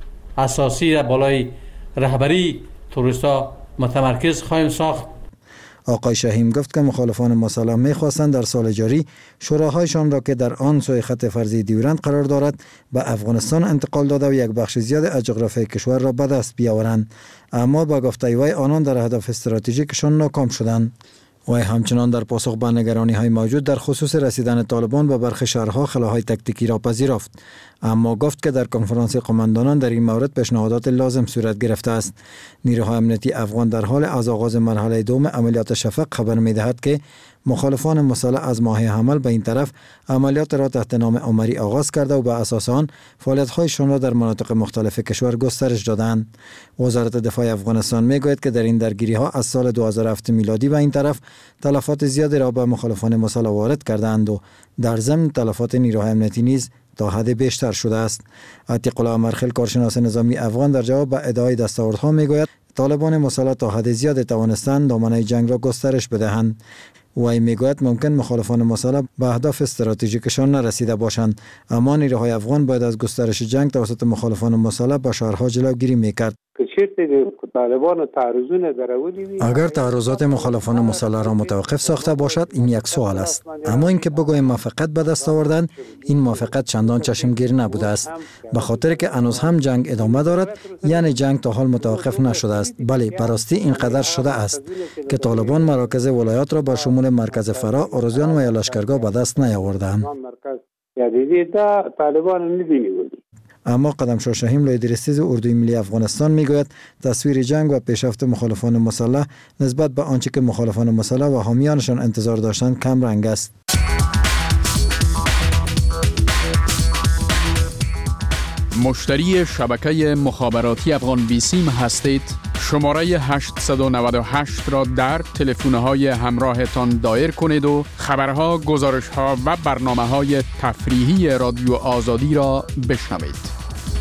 T: اساسی را بالای رهبری توریستا متمرکز خواهیم ساخت.
N: آقای شهیم گفت که مخالفان مسلح می‌خواستند در سال جاری شوراهایشان را که در آن سوی خط فرضی دیورند قرار دارد به افغانستان انتقال داده و یک بخش زیاد از جغرافیای کشور را به دست بیاورند، اما با گفته وی آنان در اهداف استراتژیکشان ناکام شدند. و همچنان در پاسخ به نگرانی‌های موجود در خصوص رسیدن طالبان به برخی شهرها خلاهای تکتیکی را پذیرفت، اما گفت که در کنفرانس قماندانان در این مورد پیشنهادات لازم صورت گرفته است. نیروهای امنیتی افغان در حال از آغاز مرحله دوم عملیات شفق خبر می‌دهد که مخالفان مسلح از ماه حمل به این طرف عملیات را تحت نام عمری آغاز کرده و به اساس آن فعالیت‌هایشان را در مناطق مختلف کشور گسترش دادند. وزارت دفاع افغانستان میگوید که در این درگیری‌ها از سال دو هزار و هفت میلادی به این طرف تلفات زیادی را به مخالفان مسلح وارد کردند و در ضمن تلفات نیروهای امنیتی نیز تا حد بیشتر شده است. عتیق الله مرخل، کارشناس نظامی افغان، در جواب به ادعای دستاوردها میگوید طالبان مسلح تا حد زیاد توانستند دامنه جنگ را گسترش بدهند. وی میگوید ممکن مخالفان مسلح به اهداف استراتژیکشان نرسیده باشند، اما نیروهای افغان باید از گسترش جنگ توسط مخالفان مسلح به شهرها جلوگیری میکرد. اگر تعرضات مخالفان مسلح را متوقف ساخته باشد این یک سوال است، اما اینکه بگوییم موافقت به دست آوردند، این موافقت چندان چشمگیر نبوده است، به خاطر که هنوز هم جنگ ادامه دارد. یعنی جنگ تا حال متوقف نشده است. بله، براستی اینقدر شده است که طالبان مراکز ولایات را با شمول مرکز فرا، اروزیان و یا لشکرگاه به دست نیاوردند. اما قدم شاه شهیم لایدرستیز اردوی ملی افغانستان میگوید تصویر جنگ و پیشرفت مخالفان مسلح نسبت به آنچه که مخالفان مسلح و حامیانشان انتظار داشتند کم رنگ است.
M: مشتری شبکه مخابراتی افغان ویسیم هستید؟ شماره هشت نه هشت را در تلفن‌های همراهتان دایر کنید و خبرها، گزارش‌ها و برنامه‌های تفریحی رادیو آزادی را بشنوید.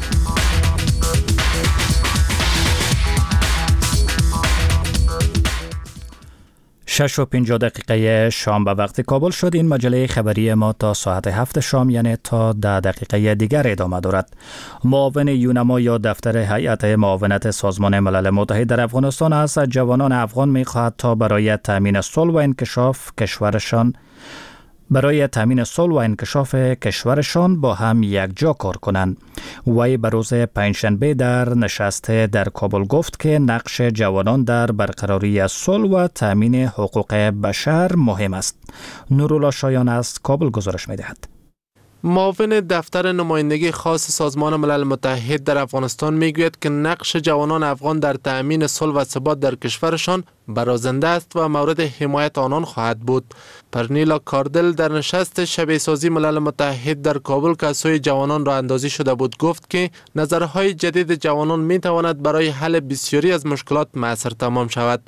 G: شش و پنجاه دقیقه شام به وقت کابل شد. این مجله خبری ما تا ساعت هفت شام یعنی تا ده دقیقه دیگر ادامه دارد. معاون یونما یا دفتر هیئت معاونت سازمان ملل متحد در افغانستان از جوانان افغان می‌خواهد تا برای تامین صلح و انکشاف کشورشان برای تامین صلح و انکشاف کشورشان با هم یک جا کار کنند. وی به روز پنجشنبه در نشست در کابل گفت که نقش جوانان در برقراری صلح و تامین حقوق بشر مهم است. نورالله شایان از کابل گزارش می‌دهد.
Q: معاون دفتر نمایندگی خاص سازمان ملل متحد در افغانستان میگوید که نقش جوانان افغان در تأمین صلح و ثبات در کشورشان برازنده است و مورد حمایت آنان خواهد بود. پرنیلا کاردل در نشست شبیه سازی ملل متحد در کابل که از سوی جوانان را اندازی شده بود گفت که نظرهای جدید جوانان می تواند برای حل بسیاری از مشکلات مؤثر تمام شود.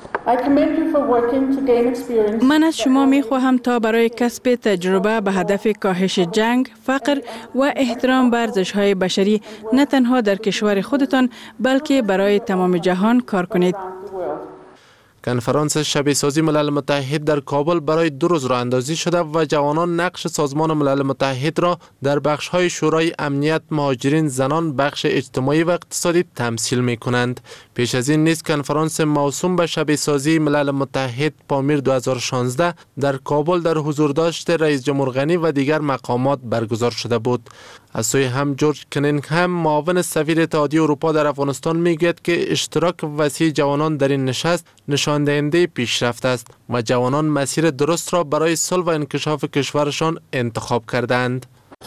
E: من از شما می خواهم تا برای کسب تجربه به هدف کاهش جنگ، فقر و احترام به ارزش‌های بشری نه تنها در کشور خودتان بلکه برای تمام جهان کار کنید.
Q: کنفرانس شبیه سازی ملل متحد در کابل برای دو روز راه اندازی شده و جوانان نقش سازمان ملل متحد را در بخش‌های شورای امنیت، مهاجرین، زنان، بخش اجتماعی و اقتصادی تمثیل می کنند. پیش از این نیز کنفرانس موسوم به شبیه سازی ملل متحد پامیر دو هزار و شانزده در کابل در حضور داشت رئیس جمهور غنی و دیگر مقامات برگزار شده بود. از سوی هم جورج کنینگهم معاون سفیر اتحادیه اروپا در افغانستان میگوید که اشتراک وسیع جوانان در این نشست نشان دهنده پیشرفت است و جوانان مسیر درست را برای صلح و انکشاف کشورشان انتخاب کردند.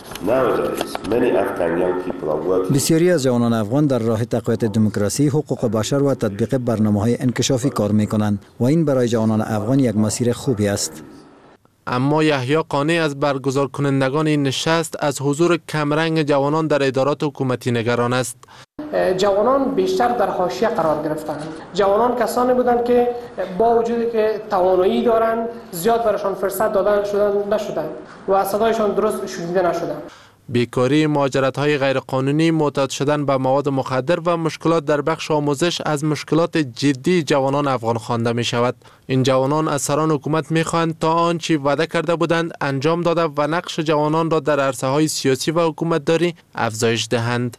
N: بسیاری از جوانان افغان در راه تقویت دموکراسی، حقوق بشر و تطبیق برنامه‌های انکشافی کار می‌کنند و این برای جوانان افغان یک مسیر خوبی است.
Q: اما یحیی قانی از برگزار کنندگان این نشست از حضور کمرنگ جوانان در ادارات حکومتی نگران است.
D: جوانان بیشتر در حاشیه قرار گرفتند. جوانان کسانی بودند که با وجودی که توانایی دارند زیاد برایشان فرصت دادن شدن نشدند و صدایشان درست شنیده نشدند.
Q: بیکاری، مهاجرت‌های غیرقانونی، معتاد شدن به مواد مخدر و مشکلات در بخش آموزش از مشکلات جدی جوانان افغان خوانده می شود. این جوانان از سران حکومت می خواهند تا آنچه وعده کرده بودند انجام داده و نقش جوانان را در عرصه‌های سیاسی و حکومتداری افزایش دهند.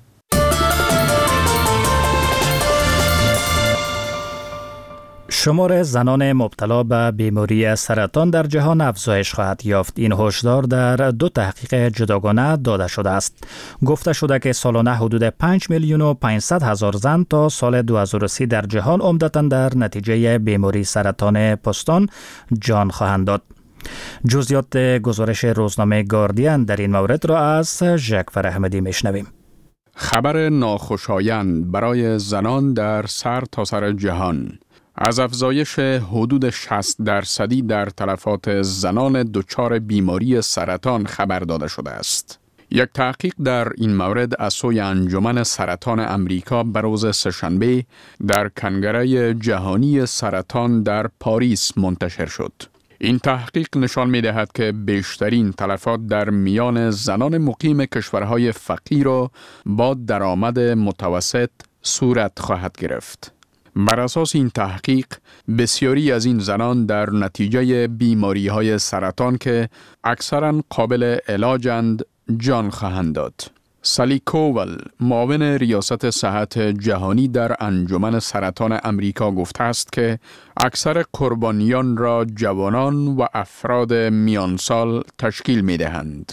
G: شمار زنان مبتلا به بیماری سرطان در جهان افزایش خواهد یافت. این هشدار در دو تحقیق جداگانه داده شده است. گفته شده که سالانه حدود پنج میلیون و پانصد هزار زن تا سال دو هزار و سی در جهان عمدتاً در نتیجه بیماری سرطان پستان جان خواهند داد. جزئیات گزارش روزنامه گاردین در این مورد را از ژکفر احمدی میشنویم.
M: خبر ناخوشایند برای زنان در سر تا سر جهان. از افزایش حدود شصت درصدی در تلفات زنان دچار بیماری سرطان خبر داده شده است. یک تحقیق در این مورد از سوی انجمن سرطان امریکا به روز سه‌شنبه در کنگره جهانی سرطان در پاریس منتشر شد. این تحقیق نشان می دهد که بیشترین تلفات در میان زنان مقیم کشورهای فقیر و با درآمد متوسط صورت خواهد گرفت. بر اساس این تحقیق، بسیاری از این زنان در نتیجه بیماری های سرطان که اکثراً قابل علاجند جان خواهند داد. سالی کوول، معاون ریاست صحت جهانی در انجمن سرطان امریکا گفته است که اکثر قربانیان را جوانان و افراد میان سال تشکیل می دهند.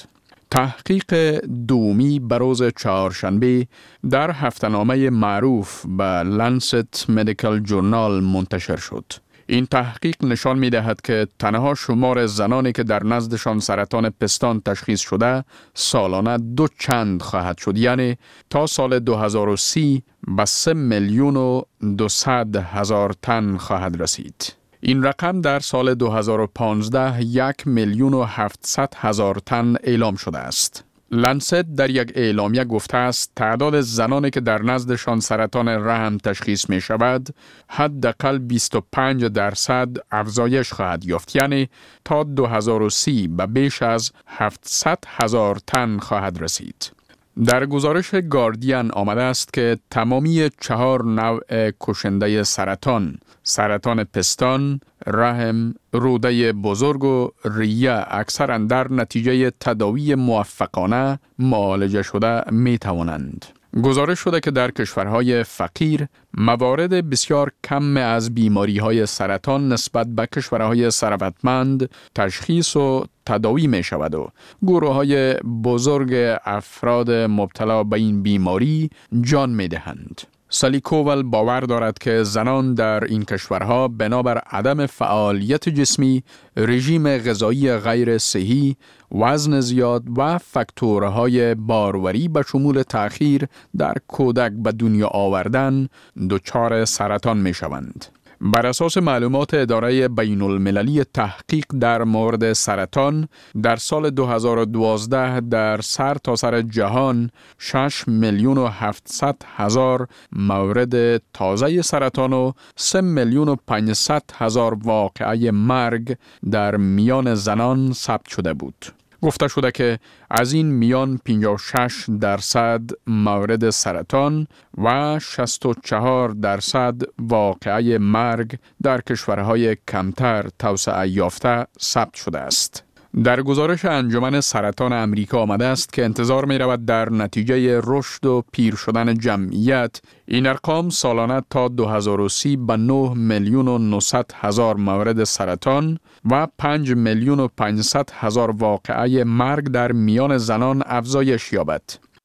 M: تحقیق دومی بروز چهارشنبه در هفته‌نامه معروف به لنست مدیکال جورنال منتشر شد. این تحقیق نشان می دهد که تنها شمار زنانی که در نزدشان سرطان پستان تشخیص شده سالانه دو چند خواهد شد، یعنی تا سال دو هزار و سی به سه میلیون و دویست هزار تن خواهد رسید. این رقم در سال دو هزار و پانزده یک میلیون و هفتصد هزار تن اعلام شده است. لنست در یک اعلامیه گفته است تعداد زنانی که در نزدشان سرطان رحم تشخیص می شود حداقل بیست و پنج درصد افزایش خواهد یافت، یعنی تا دو هزار و سی به بیش از هفتصد هزار تن خواهد رسید. در گزارش گاردین آمده است که تمامی چهار نوع کشنده سرطان، سرطان پستان، رحم، روده بزرگ و ریه اکثراً در نتیجه تداوی موفقانه معالجه شده می توانند. گزارش شده که در کشورهای فقیر موارد بسیار کم از بیماری‌های سرطان نسبت به کشورهای ثروتمند تشخیص و تداوی می شود و گروه‌های بزرگ افراد مبتلا به این بیماری جان می دهند. سالی کوول باور دارد که زنان در این کشورها بنابر عدم فعالیت جسمی، رژیم غذایی غیر صحی، وزن زیاد و فاکتورهای باروری به شمول تأخیر در کودک به دنیا آوردن دچار سرطان می شوند. بر اساس معلومات اداره بین المللی تحقیق در مورد سرطان، در سال دو هزار و دوازده در سر تا سر جهان شش میلیون و هفتصد هزار مورد تازه سرطان و سه میلیون و پانصد هزار واقعه مرگ در میان زنان ثبت شده بود. گفته شده که از این میان پنجاه و شش درصد مورد سرطان و شصت و چهار درصد واقعه مرگ در کشورهای کمتر توسعه یافته ثبت شده است. در گزارش انجمن سرطان امریکا آمده است که انتظار می رود در نتیجه رشد و پیر شدن جمعیت این ارقام سالانه تا دو هزار و سی به نه میلیون و نهصد هزار مورد سرطان و پنج میلیون و پانصد هزار واقعه مرگ در میان زنان افزایش یابد.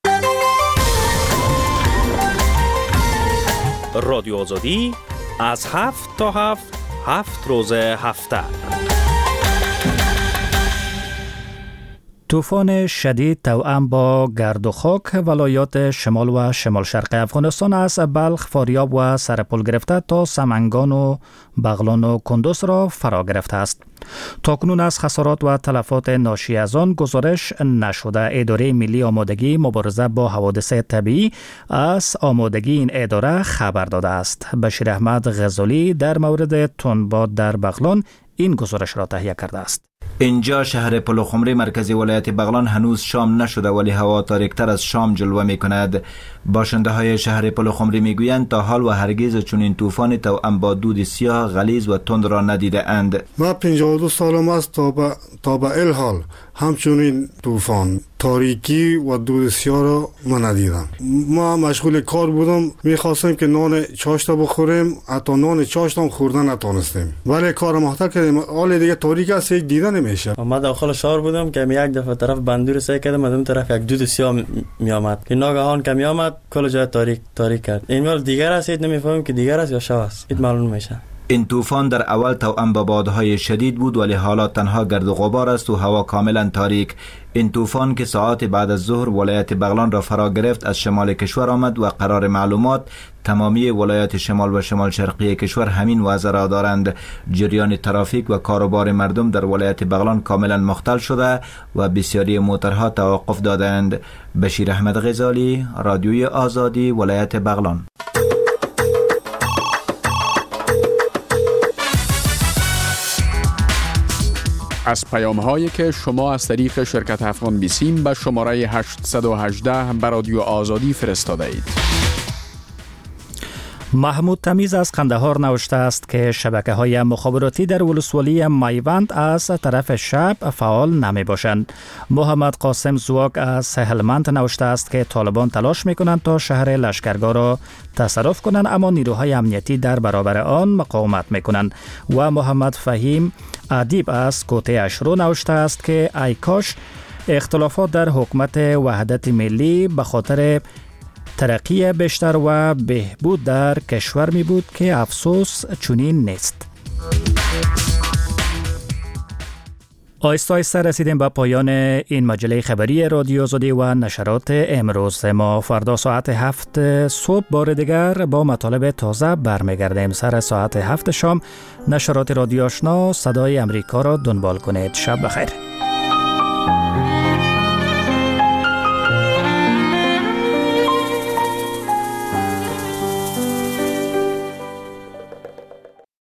G: رادیو آزادی از هفت تا هفت هفت روز هفته. طوفان شدید توأم با گرد و خاک ولایات شمال و شمال شرق افغانستان از بلخ، فاریاب و سرپل گرفته تا سمنگان و بغلان و کندوز را فرا گرفته است. تاکنون از خسارات و تلفات ناشی از آن گزارش نشده. اداره ملی آمادگی مبارزه با حوادث طبیعی از آمادگی این اداره خبر داده است. بشیر احمد غزالی در مورد تندباد در بغلان این گزارش را تهیه کرده است.
K: اینجا شهر پلوخمری مرکزی ولایت بغلان هنوز شام نشده ولی هوا تاریکتر از شام جلوه می کند. باشنده های شهر پلوخمری می گویند تا حال و هرگز چون این طوفان توأم با دود سیاه غلیظ و تند را ندیده اند.
O: ما پنجاه و دو سالم است تا به تا به الحال همچنین طوفان تاریکی و دود سیاه را من ندیدم. ما مشغول کار بودم، میخواستیم که نان چاشت بخوریم، حتی نان چاشت هم خوردن نتونستیم. ولی کار محتر کردیم، حال دیگه تاریک است، یک دیده نمیشه.
P: ما داخل شهر بودم که یک دفعه طرف بندور سعی کردم، از اون طرف یک دود سیاه می آمد که ناگهان که می آمد کل جای تاریک تاریک کرد. این مال دیگر است، نمیفهمم که دیگر است یا شب است. این معلوم نمیشه.
K: این طوفان در اول توأم با بادهای شدید بود ولی حالا تنها گرد و غبار است و هوا کاملا تاریک. این طوفان که ساعات بعد از ظهر ولایت بغلان را فرا گرفت از شمال کشور آمد و قرار معلومات تمامی ولایت شمال و شمال شرقی کشور همین وضع را دارند. جریان ترافیک و کاروبار مردم در ولایت بغلان کاملا مختل شده و بسیاری موترها توقف دادند. بشیر احمد غزالی، رادیوی آزادی، ولایت بغلان.
M: از پیام هایی که شما از طریق شرکت افغان بیسیم به شماره هشت یک هشت به رادیو آزادی فرستاده اید.
G: محمود تمیز از قندهار نوشته است که شبکه های مخابراتی در ولسوالی میوند از طرف شب فعال نمی باشند. محمد قاسم زواک از هلمند نوشته است که طالبان تلاش می کنند تا شهر لشکرگاه را تصرف کنند اما نیروهای امنیتی در برابر آن مقاومت می کنند. و محمد فهیم ادیب از کوته اشرو نوشته است که ای کاش اختلافات در حکومت وحدت ملی به خاطر ترقی بیشتر و بهبود در کشور می بود که افسوس چنین نیست. آیسته آیسته رسیدیم به پایان این مجله خبری رادیو آزادی و نشرات امروز. ما فردا ساعت هفت صبح بار دیگر با مطالب تازه برمیگردیم. سر ساعت هفت شام نشرات رادیو آشنا صدای امریکا را دنبال کنید. شب بخیر.